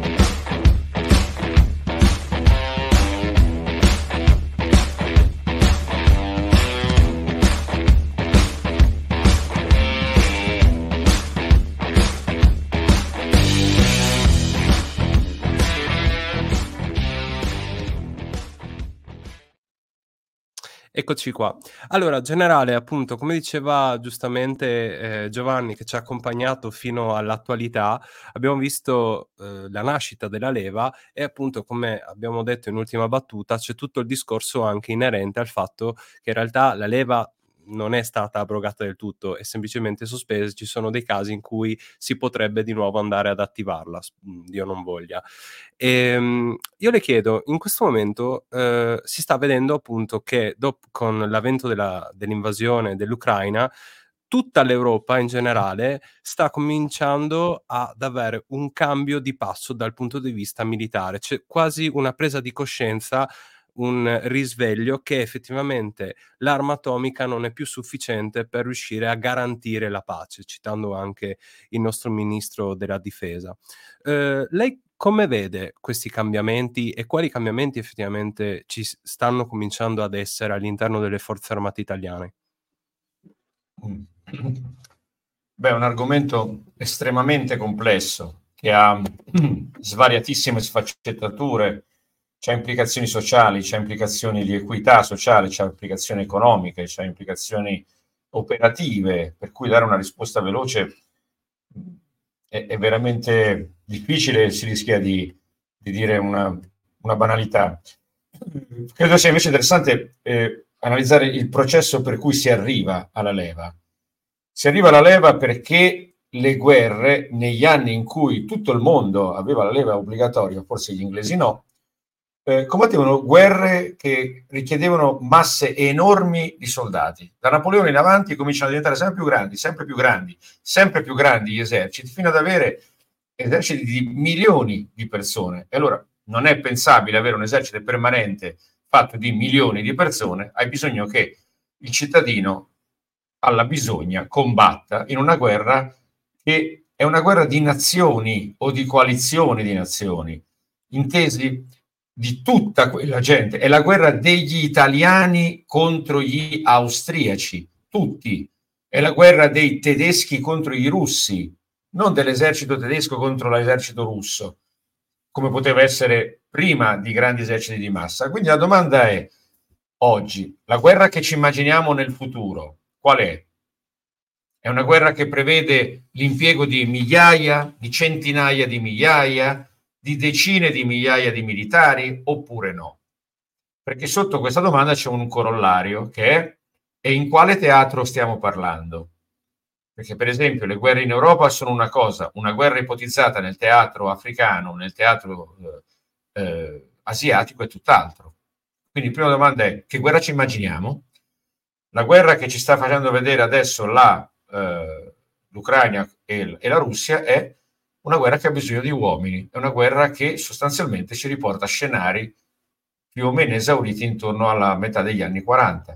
Speaker 1: Eccoci qua. Allora, generale, appunto, come diceva giustamente eh, Giovanni, che ci ha accompagnato fino all'attualità, abbiamo visto eh, la nascita della leva e appunto, come abbiamo detto in ultima battuta, c'è tutto il discorso anche inerente al fatto che in realtà la leva non è stata abrogata del tutto, è semplicemente sospesa. Ci sono dei casi in cui si potrebbe di nuovo andare ad attivarla, Dio non voglia. E, io le chiedo, in questo momento eh, si sta vedendo appunto che dopo, con l'avvento della, dell'invasione dell'Ucraina, tutta l'Europa in generale sta cominciando ad avere un cambio di passo dal punto di vista militare. C'è quasi una presa di coscienza, un risveglio che effettivamente l'arma atomica non è più sufficiente per riuscire a garantire la pace, citando anche il nostro ministro della difesa. Eh, lei come vede questi cambiamenti e quali cambiamenti effettivamente ci stanno cominciando ad essere all'interno delle forze armate italiane?
Speaker 3: Beh, è un argomento estremamente complesso che ha svariatissime sfaccettature, c'ha implicazioni sociali, c'ha implicazioni di equità sociale, c'ha implicazioni economiche, c'ha implicazioni operative, per cui dare una risposta veloce è, è veramente difficile, si rischia di, di dire una, una banalità. Credo sia invece interessante eh, analizzare il processo per cui si arriva alla leva. Si arriva alla leva perché le guerre, negli anni in cui tutto il mondo aveva la leva obbligatoria, forse gli inglesi no, eh, combattevano guerre che richiedevano masse enormi di soldati. Da Napoleone in avanti cominciano a diventare sempre più grandi, sempre più grandi, sempre più grandi gli eserciti, fino ad avere eserciti di milioni di persone. E allora non è pensabile avere un esercito permanente fatto di milioni di persone, hai bisogno che il cittadino alla bisogna combatta in una guerra che è una guerra di nazioni o di coalizioni di nazioni, intesi di tutta quella gente. È la guerra degli italiani contro gli austriaci, tutti. È la guerra dei tedeschi contro i russi, non dell'esercito tedesco contro l'esercito russo, come poteva essere prima di grandi eserciti di massa. Quindi la domanda è, oggi, la guerra che ci immaginiamo nel futuro, qual è? È una guerra che prevede l'impiego di migliaia, di centinaia di migliaia, di decine di migliaia di militari, oppure no? Perché sotto questa domanda c'è un corollario, che è, e in quale teatro stiamo parlando? Perché per esempio le guerre in Europa sono una cosa, una guerra ipotizzata nel teatro africano, nel teatro eh, eh, asiatico è tutt'altro. Quindi la prima domanda è, che guerra ci immaginiamo? La guerra che ci sta facendo vedere adesso la, eh, l'Ucraina e, e la Russia è una guerra che ha bisogno di uomini, è una guerra che sostanzialmente ci riporta a scenari più o meno esauriti intorno alla metà degli anni quaranta.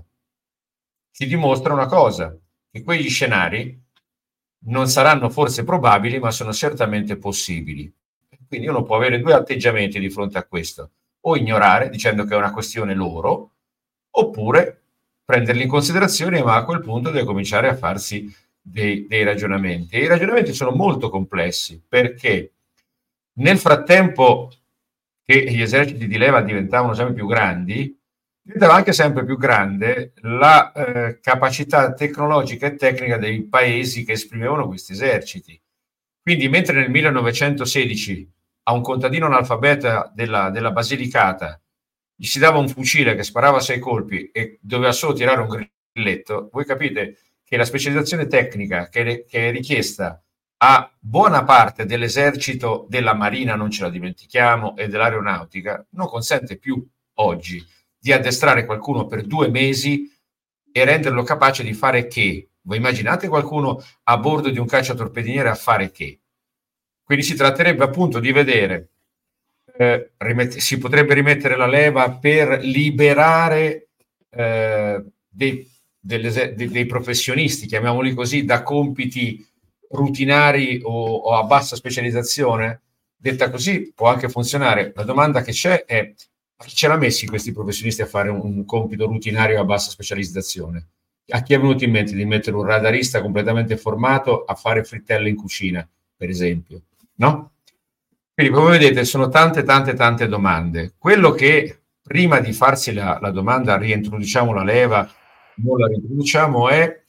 Speaker 3: Ci dimostra una cosa, che quegli scenari non saranno forse probabili, ma sono certamente possibili. Quindi uno può avere due atteggiamenti di fronte a questo: o ignorare dicendo che è una questione loro, oppure prenderli in considerazione, ma a quel punto deve cominciare a farsi dei, dei ragionamenti. E i ragionamenti sono molto complessi, perché nel frattempo che gli eserciti di leva diventavano sempre più grandi, diventava anche sempre più grande la eh, capacità tecnologica e tecnica dei paesi che esprimevano questi eserciti. Quindi mentre nel millenovecentosedici a un contadino analfabeta della, della Basilicata gli si dava un fucile che sparava sei colpi e doveva solo tirare un grilletto, voi capite che la specializzazione tecnica che, che è richiesta a buona parte dell'esercito, della marina, non ce la dimentichiamo, e dell'aeronautica, non consente più oggi di addestrare qualcuno per due mesi e renderlo capace di fare che? Voi immaginate qualcuno a bordo di un cacciatorpediniere a fare che? Quindi si tratterebbe appunto di vedere, eh, rimette, si potrebbe rimettere la leva per liberare eh, dei, delle, dei, dei professionisti, chiamiamoli così, da compiti rutinari o, o a bassa specializzazione. Detta così può anche funzionare. La domanda che c'è è: a chi ce l'ha messi questi professionisti a fare un, un compito rutinario a bassa specializzazione? A chi è venuto in mente di mettere un radarista completamente formato a fare frittelle in cucina, per esempio? No? Quindi, come vedete, sono tante, tante, tante domande. Quello che, prima di farsi la, la domanda, riintroduciamo la leva, non la riintroduciamo, è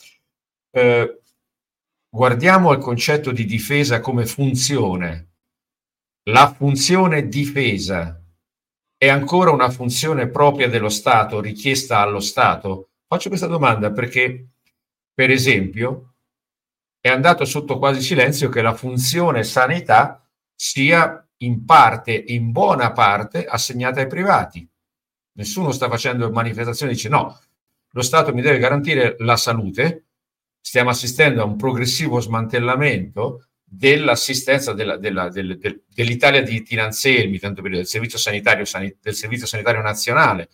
Speaker 3: eh, guardiamo al concetto di difesa come funzione. La funzione difesa è ancora una funzione propria dello Stato, richiesta allo Stato? Faccio questa domanda perché, per esempio, è andato sotto quasi silenzio che la funzione sanità sia in parte, in buona parte, assegnata ai privati. Nessuno sta facendo manifestazioni e dice no, lo Stato mi deve garantire la salute. Stiamo assistendo a un progressivo smantellamento dell'assistenza della, della, del, del, dell'Italia di Tina Anselmi, tanto per il servizio sanitario, del servizio sanitario nazionale,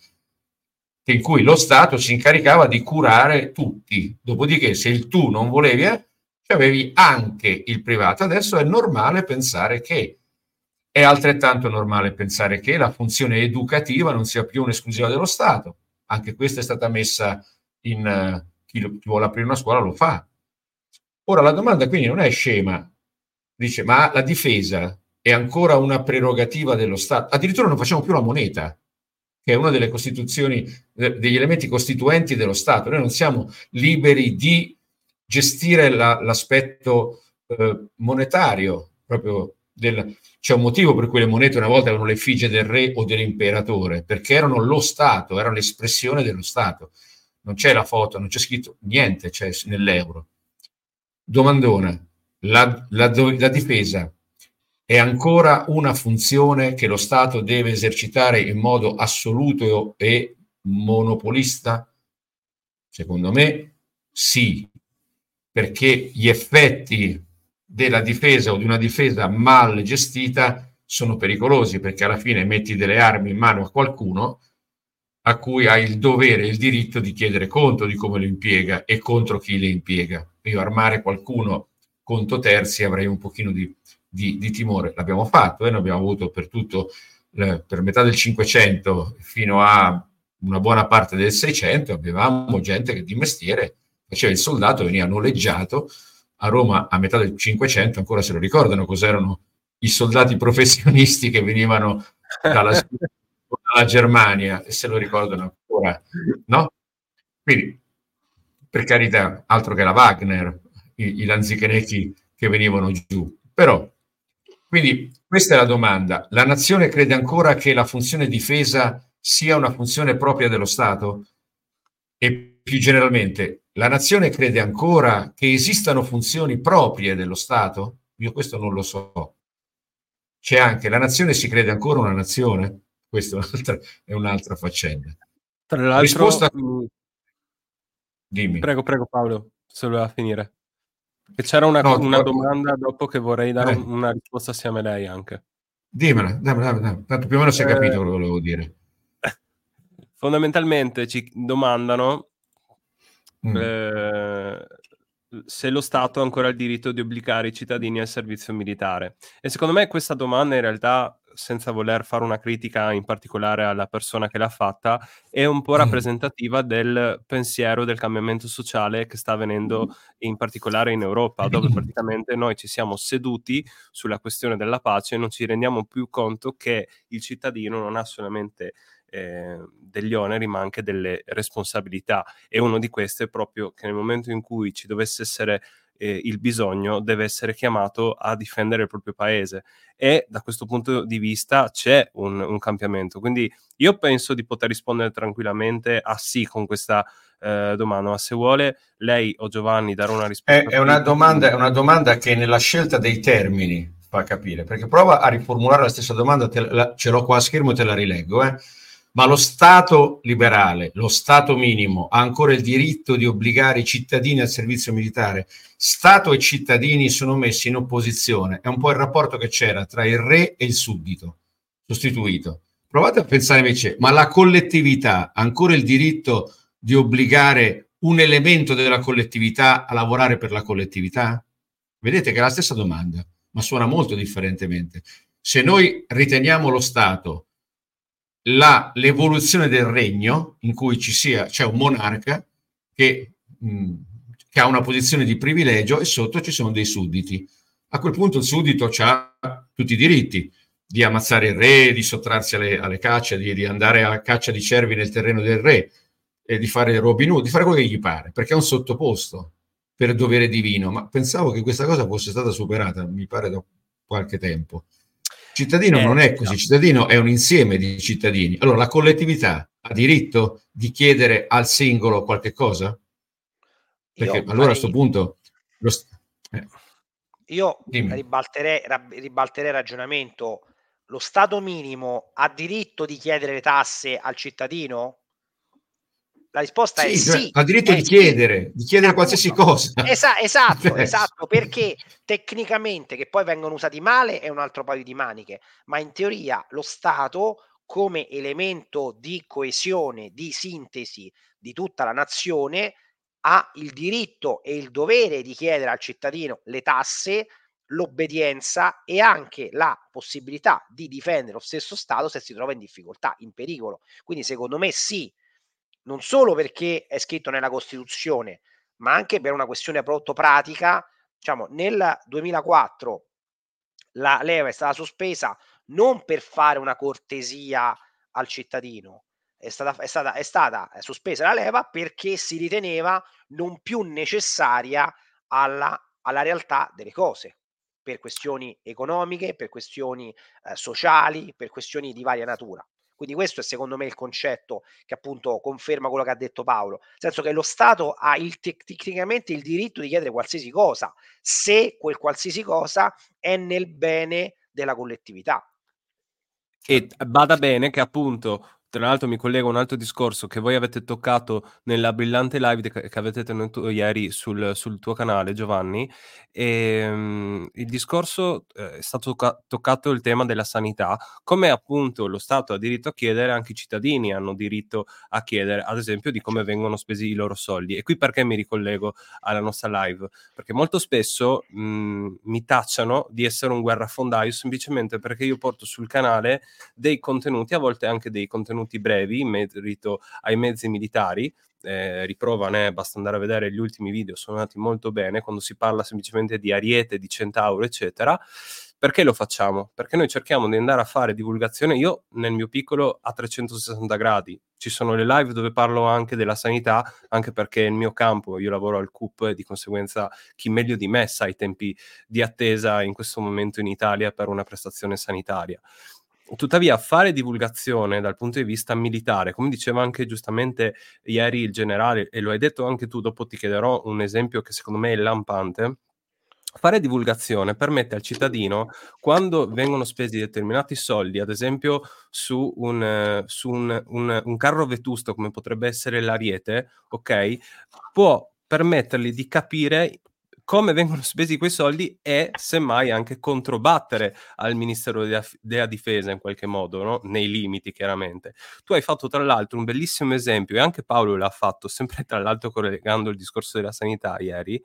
Speaker 3: in cui lo Stato si incaricava di curare tutti. Dopodiché, se il tu non volevi, eh, avevi anche il privato. Adesso è normale pensare che, è altrettanto normale pensare che la funzione educativa non sia più un'esclusiva dello Stato. Anche questa è stata messa in... Uh, chi, lo, chi vuole aprire una scuola lo fa. Ora la domanda quindi non è scema. Dice, ma la difesa è ancora una prerogativa dello Stato? Addirittura non facciamo più la moneta, che è una delle costituzioni, degli elementi costituenti dello Stato. Noi non siamo liberi di gestire la, l'aspetto eh, monetario, proprio del, c'è un motivo per cui le monete una volta erano l'effigie del re o dell'imperatore, perché erano lo Stato, erano l'espressione dello Stato. non c'è la foto, non c'è scritto niente, c'è nell'euro. Domandona, la, la, la difesa è ancora una funzione che lo Stato deve esercitare in modo assoluto e monopolista? Secondo me sì, perché gli effetti della difesa o di una difesa mal gestita sono pericolosi, perché alla fine metti delle armi in mano a qualcuno a cui hai il dovere e il diritto di chiedere conto di come le impiega e contro chi le impiega. Io armare qualcuno contro terzi avrei un pochino di, di, di timore. L'abbiamo fatto e eh? ne abbiamo avuto per tutto, eh, per metà del Cinquecento fino a una buona parte del Seicento, avevamo gente che di mestiere faceva il soldato, veniva noleggiato. A Roma a metà del Cinquecento ancora se lo ricordano cos'erano i soldati professionisti che venivano dalla, dalla Germania e se lo ricordano ancora, no? Quindi, per carità, altro che la Wagner, i, i lanzichenecchi che venivano giù. Però, quindi questa è la domanda. La nazione crede ancora che la funzione difesa sia una funzione propria dello Stato? E più generalmente, la nazione crede ancora che esistano funzioni proprie dello Stato? Io questo non lo so. C'è anche, la nazione si crede ancora una nazione? Questa è un'altra, è un'altra faccenda.
Speaker 1: Tra l'altro,
Speaker 3: risposta...
Speaker 1: mh,
Speaker 3: dimmi.
Speaker 1: Prego, prego Paolo, se voleva finire. Che c'era una,
Speaker 3: No,
Speaker 1: una
Speaker 3: no,
Speaker 1: domanda dopo che vorrei dare
Speaker 3: eh.
Speaker 1: un, una risposta assieme a lei anche.
Speaker 3: Dimmela, dammela, dammela. Tanto più o meno si è capito eh, quello che volevo dire.
Speaker 1: Fondamentalmente ci domandano
Speaker 3: mm.
Speaker 1: eh, se lo Stato ha ancora il diritto di obbligare i cittadini al servizio militare. E secondo me questa domanda in realtà, senza voler fare una critica in particolare alla persona che l'ha fatta, è un po' rappresentativa del pensiero del cambiamento sociale che sta avvenendo in particolare in Europa, dove praticamente noi ci siamo seduti sulla questione della pace e non ci rendiamo più conto che il cittadino non ha solamente Eh, degli oneri ma anche delle responsabilità, e uno di queste è proprio che nel momento in cui ci dovesse essere eh, il bisogno deve essere chiamato a difendere il proprio paese, e da questo punto di vista c'è un, un cambiamento. Quindi io penso di poter rispondere tranquillamente a sì con questa eh, domanda, ma se vuole lei o Giovanni dare una risposta
Speaker 3: è, è una domanda, è una domanda che nella scelta dei termini fa capire, perché prova a riformulare la stessa domanda, te la, ce l'ho qua a schermo e te la rileggo, eh. Ma lo Stato liberale, lo Stato minimo, ha ancora il diritto di obbligare i cittadini al servizio militare? Stato e cittadini sono messi in opposizione. È un po' il rapporto che c'era tra il re e il suddito, sostituito. Provate a pensare invece, ma la collettività ha ancora il diritto di obbligare un elemento della collettività a lavorare per la collettività? Vedete che è la stessa domanda, ma suona molto differentemente. Se noi riteniamo lo Stato La, l'evoluzione del regno in cui ci sia, c'è un monarca che, mh, che ha una posizione di privilegio e sotto ci sono dei sudditi. A quel punto il suddito ha tutti i diritti di ammazzare il re, di sottrarsi alle, alle cacce, di, di andare alla caccia di cervi nel terreno del re, e di fare Robin Hood, di fare quello che gli pare, perché è un sottoposto per dovere divino. Ma pensavo che questa cosa fosse stata superata, mi pare, da qualche tempo. Cittadino eh, non è così, cittadino è un insieme di cittadini. Allora la collettività ha diritto di chiedere al singolo qualche cosa? Perché io allora farei... a questo punto lo...
Speaker 2: eh. io ribalterei, ribalterei il ragionamento. Lo Stato minimo ha diritto di chiedere le tasse al cittadino? La risposta sì, è sì.
Speaker 3: Ha diritto di chiedere, sì. di chiedere qualsiasi cosa.
Speaker 2: Esa- esatto, esatto, perché tecnicamente, che poi vengono usati male, è un altro paio di maniche, ma in teoria lo Stato, come elemento di coesione, di sintesi di tutta la nazione, ha il diritto e il dovere di chiedere al cittadino le tasse, l'obbedienza e anche la possibilità di difendere lo stesso Stato se si trova in difficoltà, in pericolo. Quindi secondo me sì, non solo perché è scritto nella Costituzione, ma anche per una questione proprio pratica. Diciamo, nel duemilaquattro la leva è stata sospesa non per fare una cortesia al cittadino, è stata, è stata, è stata sospesa la leva perché si riteneva non più necessaria alla, alla realtà delle cose, per questioni economiche, per questioni eh, sociali, per questioni di varia natura. Quindi questo è secondo me il concetto che appunto conferma quello che ha detto Paolo, nel senso che lo Stato ha il tec- tecnicamente il diritto di chiedere qualsiasi cosa, se quel qualsiasi cosa è nel bene della collettività.
Speaker 1: E bada bene che appunto, tra l'altro mi collego a un altro discorso che voi avete toccato nella brillante live che che avete tenuto ieri sul sul tuo canale, Giovanni. Ehm, il discorso, ehm, è stato tocca toccato il tema della sanità, come appunto lo Stato ha diritto a chiedere, anche i cittadini hanno diritto a chiedere, ad esempio, di come vengono spesi i loro soldi. E qui perché mi ricollego alla nostra live? Perché molto spesso, mhmm, mi tacciano di essere un guerrafondaio semplicemente perché io porto sul canale dei contenuti, a volte anche dei contenuti brevi in merito ai mezzi militari. Eh, riprova, ne basta andare a vedere gli ultimi video, sono andati molto bene quando si parla semplicemente di Ariete, di Centauro, eccetera. Perché lo facciamo? Perché noi cerchiamo di andare a fare divulgazione, io nel mio piccolo a trecentosessanta gradi. Ci sono le live dove parlo anche della sanità, anche perché il mio campo, io lavoro al C U P e di conseguenza chi meglio di me sa i tempi di attesa in questo momento in Italia per una prestazione sanitaria. Tuttavia, fare divulgazione dal punto di vista militare, come diceva anche giustamente ieri il generale, e lo hai detto anche tu, dopo ti chiederò un esempio che secondo me è lampante. Fare divulgazione permette al cittadino, quando vengono spesi determinati soldi, ad esempio su un, eh, su un, un, un carro vetusto come potrebbe essere l'Ariete, ok? Può permettergli di capire come vengono spesi quei soldi e semmai anche controbattere al Ministero della, della Difesa in qualche modo, no? Nei limiti chiaramente. Tu hai fatto tra l'altro un bellissimo esempio, e anche Paolo l'ha fatto, sempre tra l'altro collegando il discorso della sanità ieri,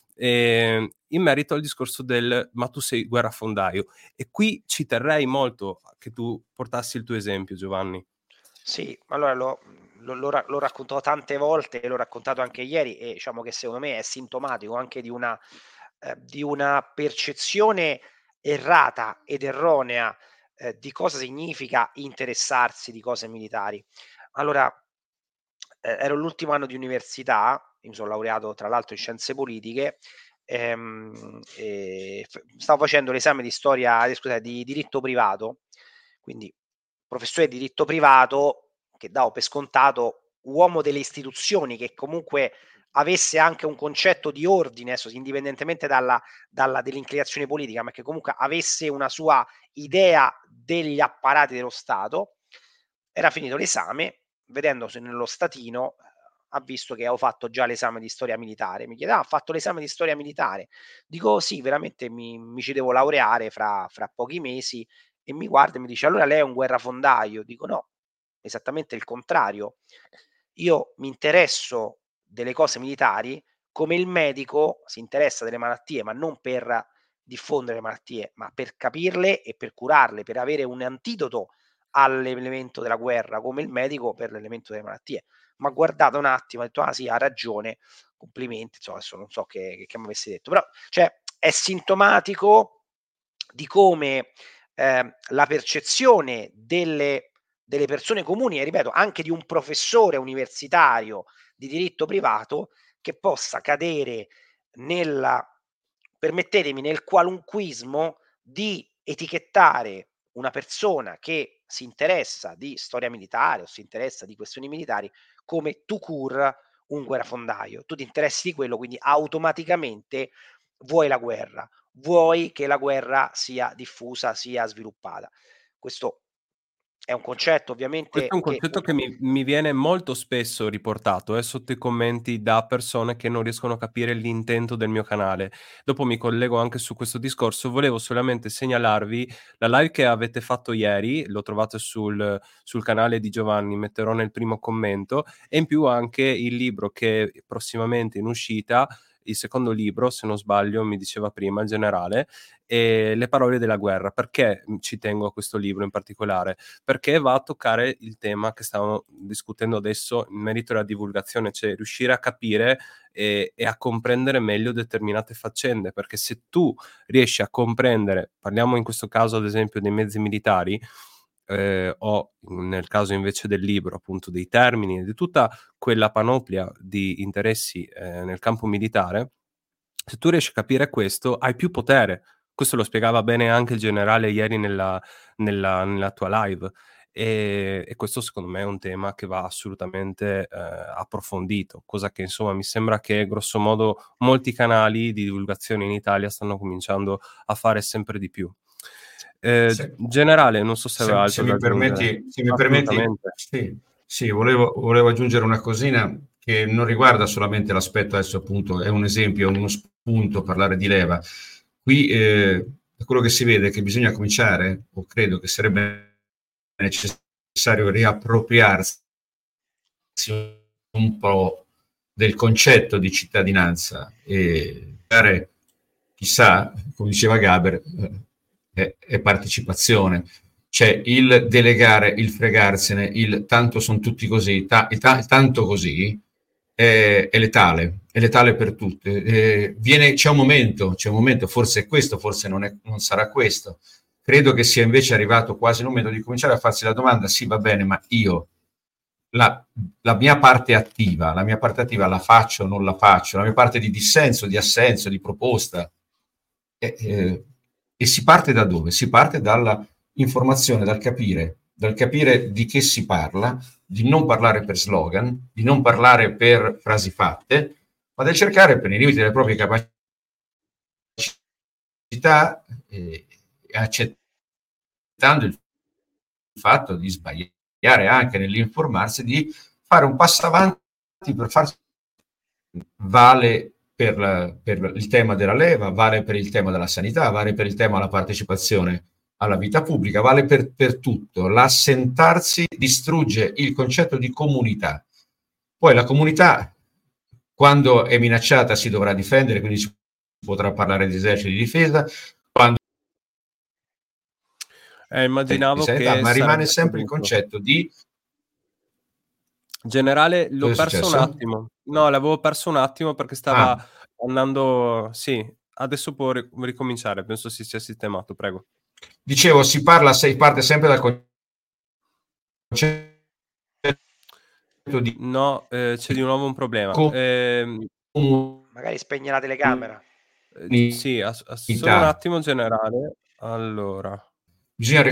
Speaker 1: eh, in merito al discorso del ma tu sei guerrafondaio, e qui ci terrei molto che tu portassi il tuo esempio, Giovanni.
Speaker 2: Sì, allora l'ho, l'ho, l'ho ra- l'ho raccontato tante volte e l'ho raccontato anche ieri e diciamo che secondo me è sintomatico anche di una, eh, di una percezione errata ed erronea eh, di cosa significa interessarsi di cose militari. Allora, eh, ero l'ultimo anno di università, mi sono laureato tra l'altro in scienze politiche, ehm, e f- stavo facendo l'esame di storia, eh, scusate, di diritto privato, quindi professore di diritto privato che davo per scontato uomo delle istituzioni che comunque avesse anche un concetto di ordine, adesso, indipendentemente dalla, dalla, dall'inclinazione politica, ma che comunque avesse una sua idea degli apparati dello Stato. Era finito l'esame, vedendosi nello statino, ha visto che avevo fatto già l'esame di storia militare. Mi chiede, ah, ha fatto l'esame di storia militare? Dico, sì, veramente mi, mi ci devo laureare fra, fra pochi mesi. E mi guarda e mi dice, allora lei è un guerrafondaio? Dico, no, esattamente il contrario. Io mi interesso delle cose militari come il medico si interessa delle malattie, ma non per diffondere le malattie, ma per capirle e per curarle, per avere un antidoto all'elemento della guerra, come il medico per l'elemento delle malattie. Ma guardate un attimo, ha detto, ah sì, ha ragione, complimenti, insomma, adesso non so che, che mi avessi detto, però cioè, è sintomatico di come eh, la percezione delle, delle persone comuni, e ripeto, anche di un professore universitario di diritto privato, che possa cadere nella, permettetemi, nel qualunquismo di etichettare una persona che si interessa di storia militare o si interessa di questioni militari come tout court un guerrafondaio. Tu ti interessi di quello, quindi automaticamente vuoi la guerra, vuoi che la guerra sia diffusa, sia sviluppata. Questo è un concetto
Speaker 1: Questo è
Speaker 2: ovviamente
Speaker 1: un
Speaker 2: che
Speaker 1: concetto che mi, mi viene molto spesso riportato eh, sotto i commenti da persone che non riescono a capire l'intento del mio canale. Dopo mi collego anche su questo discorso. Volevo solamente segnalarvi la live che avete fatto ieri, lo trovate sul, sul canale di Giovanni, metterò nel primo commento, e in più anche il libro che è prossimamente in uscita, il secondo libro, se non sbaglio, mi diceva prima il generale, e Le parole della guerra. Perché ci tengo a questo libro in particolare? Perché va a toccare il tema che stiamo discutendo adesso in merito alla divulgazione, cioè riuscire a capire e, e a comprendere meglio determinate faccende, perché se tu riesci a comprendere, parliamo in questo caso ad esempio dei mezzi militari, eh, o nel caso invece del libro appunto dei termini, di tutta quella panoplia di interessi eh, nel campo militare, se tu riesci a capire questo hai più potere. Questo lo spiegava bene anche il generale ieri nella, nella, nella tua live. e, e questo secondo me è un tema che va assolutamente eh, approfondito, cosa che insomma mi sembra che grosso modo molti canali di divulgazione in Italia stanno cominciando a fare sempre di più. Eh,
Speaker 3: Se,
Speaker 1: generale, non so se aveva
Speaker 3: se,
Speaker 1: altro
Speaker 3: se
Speaker 1: da
Speaker 3: mi
Speaker 1: aggiungere.
Speaker 3: permetti, se mi permetti
Speaker 1: Assolutamente.
Speaker 3: sì, sì, volevo, volevo aggiungere una cosina che non riguarda solamente l'aspetto, adesso appunto è un esempio, uno spunto, parlare di leva. Qui eh, quello che si vede è che bisogna cominciare, o credo che sarebbe necessario riappropriarsi un po' del concetto di cittadinanza e dare, chissà, come diceva Gaber, eh, è, è partecipazione. Cioè il delegare, il fregarsene, il tanto sono tutti così, ta, il, ta, il tanto così è, è letale, è letale per tutte. Eh, viene, c'è un momento, c'è un momento, forse è questo, forse non, è, non sarà questo. Credo che sia invece arrivato quasi il momento di cominciare a farsi la domanda, sì va bene, ma io La, la mia parte attiva, la mia parte attiva la faccio o non la faccio, la mia parte di dissenso, di assenso, di proposta. E, eh, e si parte da dove? Si parte dalla informazione, dal capire, dal capire di che si parla, di non parlare per slogan, di non parlare per frasi fatte, ma del cercare per i limiti delle proprie capacità, eh, accettando il fatto di sbagliare anche nell'informarsi, di fare un passo avanti per farsi vale per, la, per il tema della leva, vale per il tema della sanità, vale per il tema della partecipazione alla vita pubblica, vale per, per tutto. L'assentarsi distrugge il concetto di comunità. Poi la comunità, quando è minacciata, si dovrà difendere, quindi si potrà parlare di esercito di difesa, quando
Speaker 1: Eh, immaginavo
Speaker 3: sanità,
Speaker 1: che
Speaker 3: ma rimane
Speaker 1: sarebbe
Speaker 3: sempre il
Speaker 1: caduto.
Speaker 3: concetto di...
Speaker 1: Generale, l'ho
Speaker 3: Cosa è
Speaker 1: perso un
Speaker 3: successo?
Speaker 1: attimo. No, l'avevo perso un attimo perché stava
Speaker 3: Ah,
Speaker 1: andando... Sì, adesso può ri- ricominciare, penso si sia sistemato, prego.
Speaker 3: dicevo, si parla, si parte sempre dal concetto di
Speaker 1: No, eh, c'è di nuovo un problema. Ehm,
Speaker 2: Magari spegne la telecamera.
Speaker 1: eh, g- sì, as- as- solo un
Speaker 3: comunità.
Speaker 1: attimo, generale. Allora,
Speaker 3: Bisogna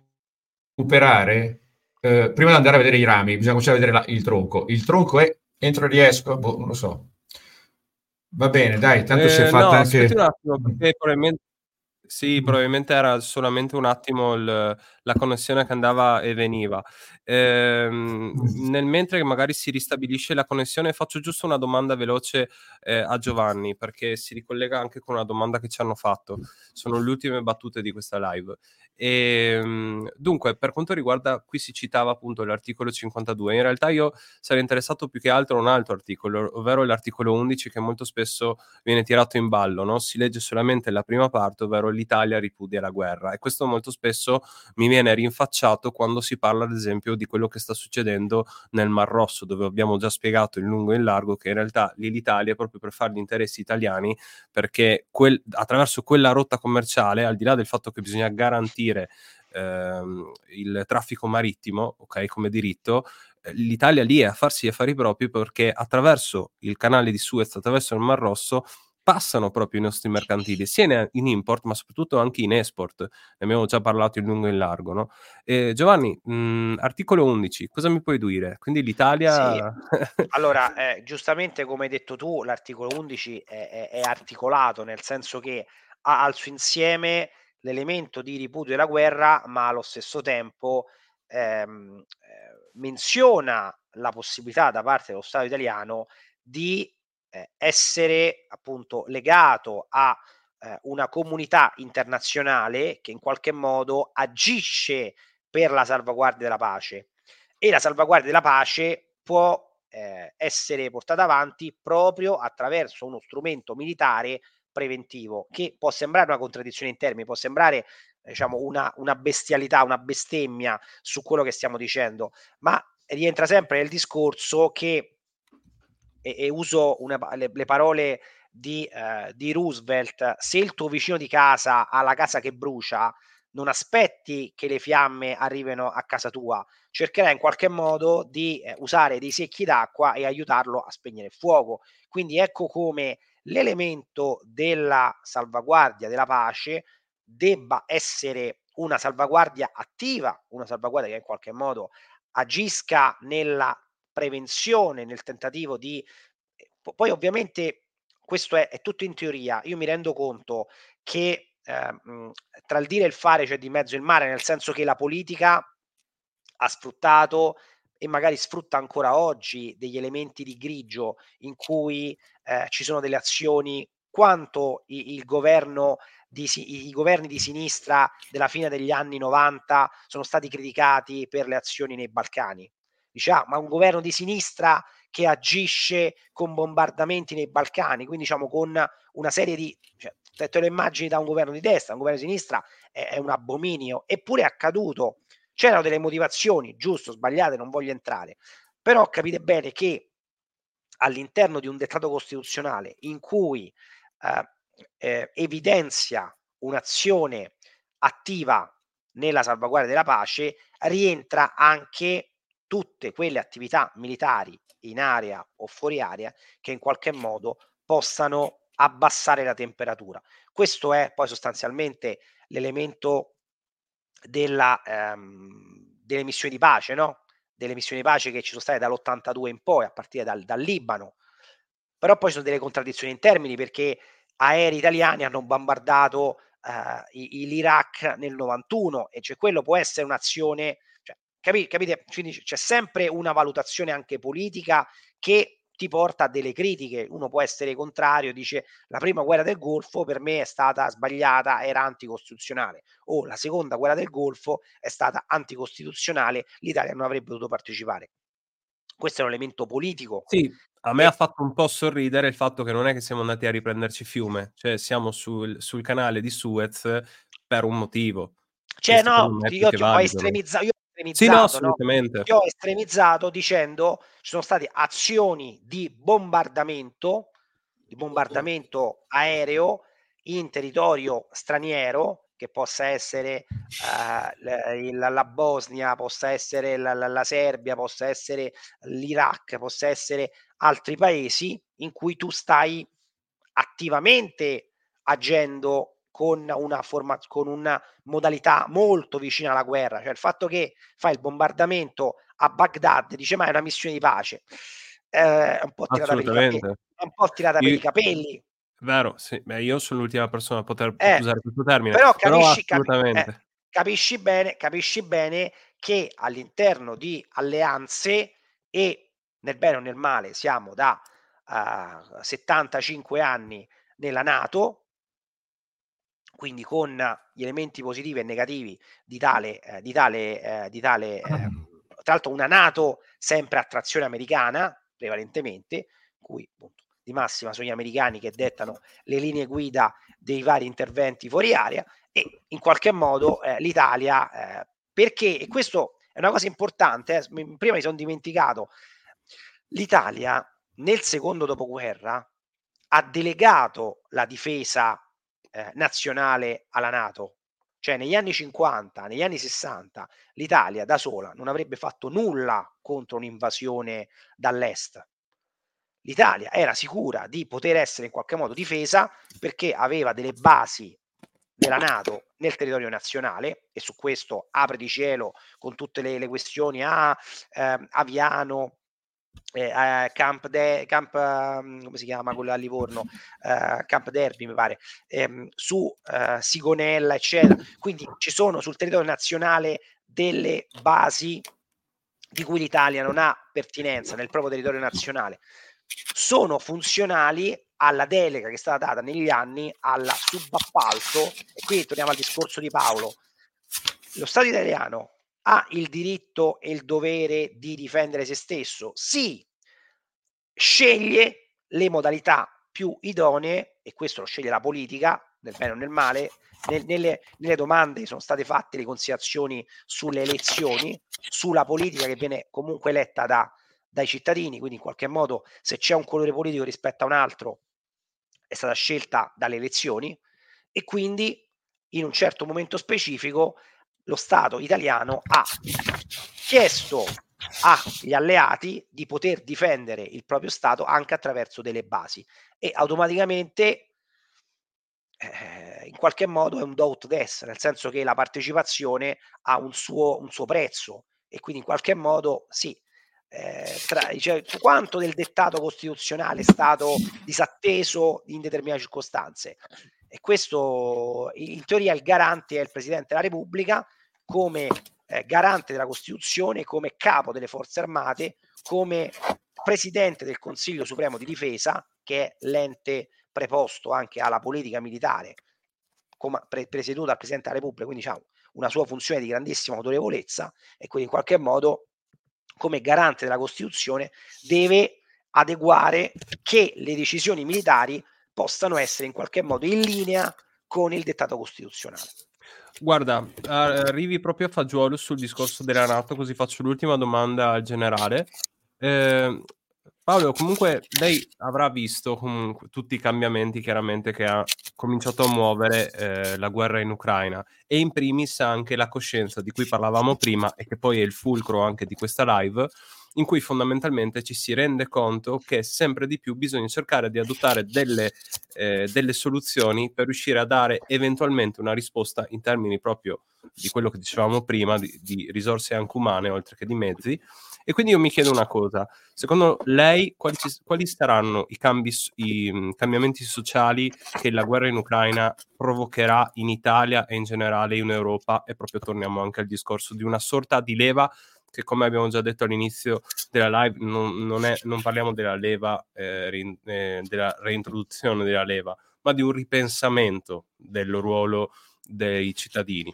Speaker 3: recuperare, eh, prima di andare a vedere i rami, bisogna cominciare a vedere la- il tronco. Il tronco è, entro riesco, boh, non lo so. Va bene, dai, tanto si è
Speaker 1: Eh,
Speaker 3: fatta
Speaker 1: no, aspetti un
Speaker 3: anche...
Speaker 1: attimo, perché probabilmente, sì, probabilmente era solamente un attimo il- la connessione che andava e veniva. Ehm, nel mentre che magari si ristabilisce la connessione, faccio giusto una domanda veloce eh, a Giovanni, perché si ricollega anche con una domanda che ci hanno fatto. Sono le ultime battute di questa live. E, dunque, per quanto riguarda, qui si citava appunto l'articolo cinquantadue, in realtà io sarei interessato più che altro a un altro articolo, ovvero l'articolo undici, che molto spesso viene tirato in ballo, no? Si legge solamente la prima parte, ovvero l'Italia ripudia la guerra, e questo molto spesso mi viene rinfacciato quando si parla ad esempio di quello che sta succedendo nel Mar Rosso, dove abbiamo già spiegato in lungo e in largo che in realtà lì l'Italia è proprio per fare gli interessi italiani, perché quel, attraverso quella rotta commerciale, al di là del fatto che bisogna garantire ehm, il traffico marittimo, ok, come diritto, l'Italia lì è a farsi gli affari propri, perché attraverso il canale di Suez, attraverso il Mar Rosso, passano proprio i nostri mercantili, sia in import, ma soprattutto anche in export. Ne abbiamo già parlato in lungo e in largo, no? E Giovanni, mh, articolo undici, cosa mi puoi dire? Quindi
Speaker 2: Sì,
Speaker 1: l'Italia...
Speaker 2: allora, eh, giustamente come hai detto tu, l'articolo undici è, è- è articolato, nel senso che ha al suo insieme l'elemento di ripudio della guerra, ma allo stesso tempo ehm, eh, menziona la possibilità da parte dello Stato italiano di eh, essere appunto legato a eh, una comunità internazionale che in qualche modo agisce per la salvaguardia della pace, e la salvaguardia della pace può eh, essere portata avanti proprio attraverso uno strumento militare preventivo, che può sembrare una contraddizione in termini, può sembrare diciamo una, una bestialità, una bestemmia su quello che stiamo dicendo, ma rientra sempre nel discorso che, e, e uso una, le, le parole di, eh, di Roosevelt: se il tuo vicino di casa ha la casa che brucia, non aspetti che le fiamme arrivino a casa tua, cercherai in qualche modo di eh, usare dei secchi d'acqua e aiutarlo a spegnere il fuoco. Quindi ecco come l'elemento della salvaguardia della pace debba essere una salvaguardia attiva, una salvaguardia che in qualche modo agisca nella prevenzione, nel tentativo di... Poi ovviamente questo è, è tutto in teoria. Io mi rendo conto che eh, mh, tra il dire e il fare c'è di mezzo il mare, nel senso che la politica ha sfruttato e magari sfrutta ancora oggi degli elementi di grigio in cui eh, ci sono delle azioni, quanto i, il governo di, i governi di sinistra della fine degli anni novanta sono stati criticati per le azioni nei Balcani. Dice, ah, ma un governo di sinistra che agisce con bombardamenti nei Balcani, quindi diciamo con una serie di... Cioè, te lo immagini da un governo di destra, un governo di sinistra è, è un abominio, eppure è accaduto. C'erano delle motivazioni, giusto, sbagliate, non voglio entrare, però capite bene che all'interno di un dettato costituzionale in cui eh, eh, evidenzia un'azione attiva nella salvaguardia della pace, rientra anche tutte quelle attività militari in area o fuori area che in qualche modo possano abbassare la temperatura. Questo è poi sostanzialmente l'elemento della, ehm, delle missioni di pace, no? Delle missioni di pace che ci sono state dall'ottantadue in poi, a partire dal, dal Libano. Però poi ci sono delle contraddizioni in termini, perché aerei italiani hanno bombardato eh, l'Iraq nel novantuno, e cioè quello può essere un'azione, cioè, capi, capite? Quindi c'è sempre una valutazione anche politica che ti porta a delle critiche. Uno può essere contrario, dice la prima guerra del Golfo per me è stata sbagliata, era anticostituzionale, o la seconda guerra del Golfo è stata anticostituzionale, l'Italia non avrebbe dovuto partecipare. Questo è un elemento politico.
Speaker 1: Sì, a me
Speaker 2: e...
Speaker 1: ha fatto un po' sorridere il fatto che non è che siamo andati a riprenderci Fiume, cioè siamo sul, sul canale di Suez per un motivo, che
Speaker 2: Cioè,
Speaker 1: secondo
Speaker 2: no,
Speaker 1: me è più
Speaker 2: io
Speaker 1: che
Speaker 2: ti ho
Speaker 1: valido.
Speaker 2: estremizzato, io ho
Speaker 1: Sì, no,
Speaker 2: estremizzato, no?
Speaker 1: assolutamente.
Speaker 2: Io ho estremizzato dicendo ci sono state azioni di bombardamento, di bombardamento aereo in territorio straniero, che possa essere uh, la, la Bosnia, possa essere la, la, la Serbia, possa essere l'Iraq, possa essere altri paesi in cui tu stai attivamente agendo con una forma, con una modalità molto vicina alla guerra. Cioè il fatto che fai il bombardamento a Baghdad, dice ma è una missione di pace, eh, è un po' tirata per i capelli, è un po' tirata per i capelli.
Speaker 1: Vero, sì. Beh, io sono l'ultima persona a poter
Speaker 2: Eh,
Speaker 1: usare questo termine,
Speaker 2: però
Speaker 1: però
Speaker 2: capisci, capi, eh,
Speaker 1: assolutamente.
Speaker 2: capisci bene, capisci bene che all'interno di alleanze, e nel bene o nel male siamo da uh, settantacinque anni nella NATO, quindi con gli elementi positivi e negativi di tale, eh, di tale, eh, di tale eh, tra l'altro una NATO sempre a trazione americana prevalentemente, cui appunto di massima sono gli americani che dettano le linee guida dei vari interventi fuori area, e in qualche modo eh, l'Italia, eh, perché, e questo è una cosa importante, eh, prima mi sono dimenticato, l'Italia nel secondo dopoguerra ha delegato la difesa eh, nazionale alla NATO. Cioè negli anni cinquanta, negli anni sessanta, l'Italia da sola non avrebbe fatto nulla contro un'invasione dall'est. L'Italia era sicura di poter essere in qualche modo difesa perché aveva delle basi della NATO nel territorio nazionale, e su questo apre di cielo con tutte le, le questioni a eh, Aviano, eh, Camp, De, Camp um, come si chiama quello a Livorno, uh, Camp Derby mi pare, ehm, su uh, Sigonella eccetera. Quindi ci sono sul territorio nazionale delle basi di cui l'Italia non ha pertinenza nel proprio territorio nazionale, sono funzionali alla delega che è stata data negli anni alla subappalto. E qui torniamo al discorso di Paolo: lo Stato italiano ha il diritto e il dovere di difendere se stesso? Sì, sceglie le modalità più idonee, e questo lo sceglie la politica, nel bene o nel male. Nel, nelle, nelle domande sono state fatte le considerazioni sulle elezioni, sulla politica che viene comunque eletta da, dai cittadini, quindi in qualche modo se c'è un colore politico rispetto a un altro è stata scelta dalle elezioni, e quindi in un certo momento specifico lo Stato italiano ha chiesto agli alleati di poter difendere il proprio Stato anche attraverso delle basi, e automaticamente eh, in qualche modo è un do ut des, nel senso che la partecipazione ha un suo, un suo prezzo, e quindi in qualche modo sì, eh, tra, cioè, quanto del dettato costituzionale è stato disatteso in determinate circostanze, e questo in teoria il garante è il Presidente della Repubblica, come eh, garante della Costituzione, come capo delle forze armate, come Presidente del Consiglio Supremo di Difesa, che è l'ente preposto anche alla politica militare, come pre- presieduto dal Presidente della Repubblica, quindi diciamo una sua funzione di grandissima autorevolezza, e quindi in qualche modo come garante della Costituzione deve adeguare che le decisioni militari possano essere in qualche modo in linea con il dettato costituzionale.
Speaker 1: Guarda, arrivi proprio a fagiolo sul discorso della NATO, così faccio l'ultima domanda al generale. Eh, Paolo, comunque lei avrà visto comunque tutti i cambiamenti chiaramente che ha cominciato a muovere eh, la guerra in Ucraina, e in primis anche la coscienza di cui parlavamo prima e che poi è il fulcro anche di questa live, in cui fondamentalmente ci si rende conto che sempre di più bisogna cercare di adottare delle, eh, delle soluzioni per riuscire a dare eventualmente una risposta in termini proprio di quello che dicevamo prima, di, di risorse anche umane oltre che di mezzi. E quindi io mi chiedo una cosa: secondo lei quali, quali saranno i, cambi, i mh, cambiamenti sociali che la guerra in Ucraina provocherà in Italia e in generale in Europa? E proprio torniamo anche al discorso di una sorta di leva che, come abbiamo già detto all'inizio della live, non, non, è, non parliamo della leva, eh, rin, eh, della reintroduzione della leva, ma di un ripensamento del ruolo dei cittadini.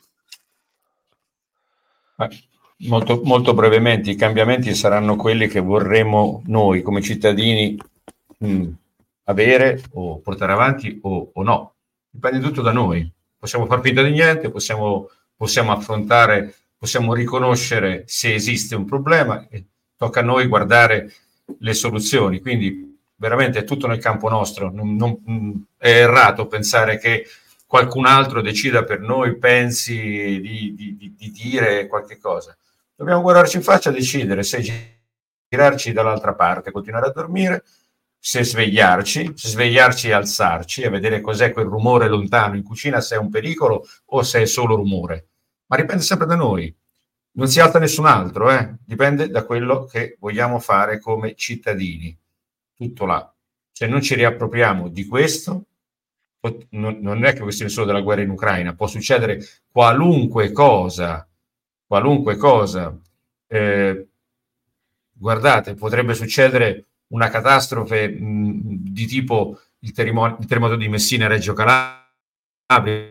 Speaker 3: Molto, molto brevemente, i cambiamenti saranno quelli che vorremmo noi come cittadini mh, avere o portare avanti o, o no. Dipende tutto da noi. Possiamo far finta di niente, possiamo, possiamo affrontare, possiamo riconoscere se esiste un problema, e tocca a noi guardare le soluzioni. Quindi veramente è tutto nel campo nostro. Non, non, è errato pensare che qualcun altro decida per noi, pensi di, di, di dire qualche cosa. Dobbiamo guardarci in faccia e decidere se girarci dall'altra parte, continuare a dormire, se svegliarci, se svegliarci e alzarci e vedere cos'è quel rumore lontano in cucina, se è un pericolo o se è solo rumore. Ma dipende sempre da noi. Non si alza nessun altro, eh? Dipende da quello che vogliamo fare come cittadini. Tutto là. Se non ci riappropriamo di questo, non è che questione solo della guerra in Ucraina, può succedere qualunque cosa, qualunque cosa. Eh, guardate, potrebbe succedere una catastrofe mh, di tipo il, terremo- il terremoto di Messina e Reggio Calabria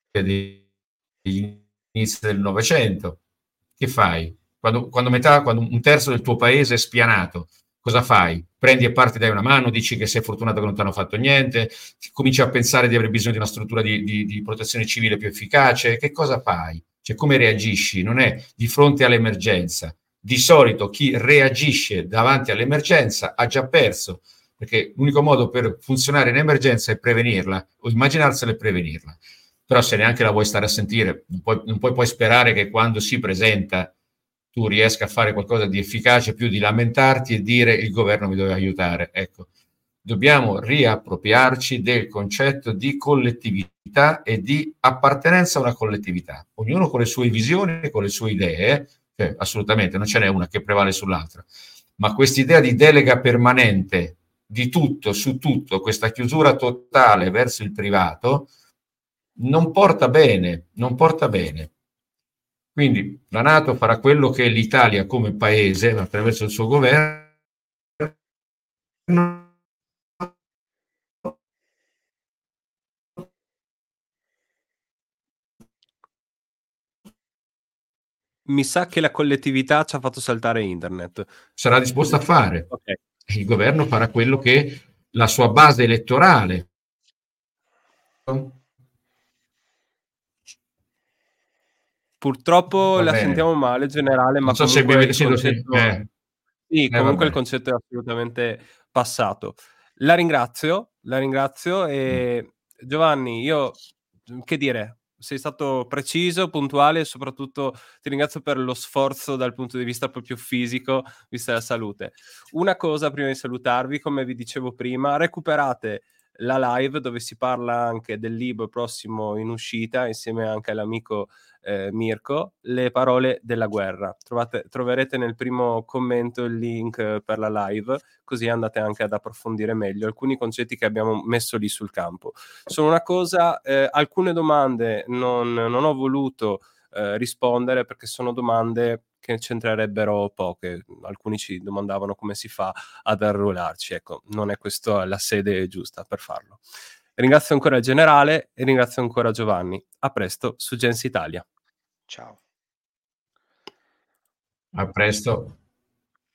Speaker 3: dell'inizio del Novecento. Che fai? Quando, quando, metà, quando un terzo del tuo paese è spianato, cosa fai? Prendi e parti, dai una mano, dici che sei fortunato che non ti hanno fatto niente, cominci a pensare di avere bisogno di una struttura di, di, di protezione civile più efficace. Che cosa fai? Cioè, come reagisci? Non è di fronte all'emergenza. Di solito chi reagisce davanti all'emergenza ha già perso, perché l'unico modo per funzionare in emergenza è prevenirla, o immaginarsela e prevenirla. Però se neanche la vuoi stare a sentire, non puoi, non puoi poi sperare che quando si presenta tu riesca a fare qualcosa di efficace, più di lamentarti e dire il governo mi doveva aiutare. Ecco, dobbiamo riappropriarci del concetto di collettività e di appartenenza a una collettività, ognuno con le sue visioni, con le sue idee, cioè, assolutamente non ce n'è una che prevale sull'altra, ma quest'idea di delega permanente di tutto su tutto, questa chiusura totale verso il privato, non porta bene, non porta bene. Quindi la NATO farà quello che l'Italia come paese, attraverso il suo governo,
Speaker 1: Mi sa che la collettività ci ha fatto saltare internet.
Speaker 3: Sarà disposta a fare.
Speaker 1: Okay.
Speaker 3: Il governo farà quello che la sua base elettorale.
Speaker 1: Purtroppo Va la bene. Sentiamo male, generale, non ma so comunque se il concetto... eh. Sì, eh, comunque il concetto è assolutamente passato. La ringrazio, la ringrazio e mm. Giovanni, io che dire, sei stato preciso, puntuale e soprattutto ti ringrazio per lo sforzo dal punto di vista proprio fisico, vista la salute. Una cosa prima di salutarvi, come vi dicevo prima, recuperate la live dove si parla anche del libro prossimo in uscita, insieme anche all'amico eh, Mirko, Le parole della guerra. Trovate, troverete nel primo commento il link per la live, così andate anche ad approfondire meglio alcuni concetti che abbiamo messo lì sul campo. Solo una cosa, eh, alcune domande non, non ho voluto eh, rispondere perché sono domande che c'entrerebbero poche. Alcuni ci domandavano come si fa ad arruolarci. Ecco, non è questa la sede giusta per farlo. Ringrazio ancora il generale e ringrazio ancora Giovanni. A presto su Gens Italia.
Speaker 2: Ciao.
Speaker 3: A presto.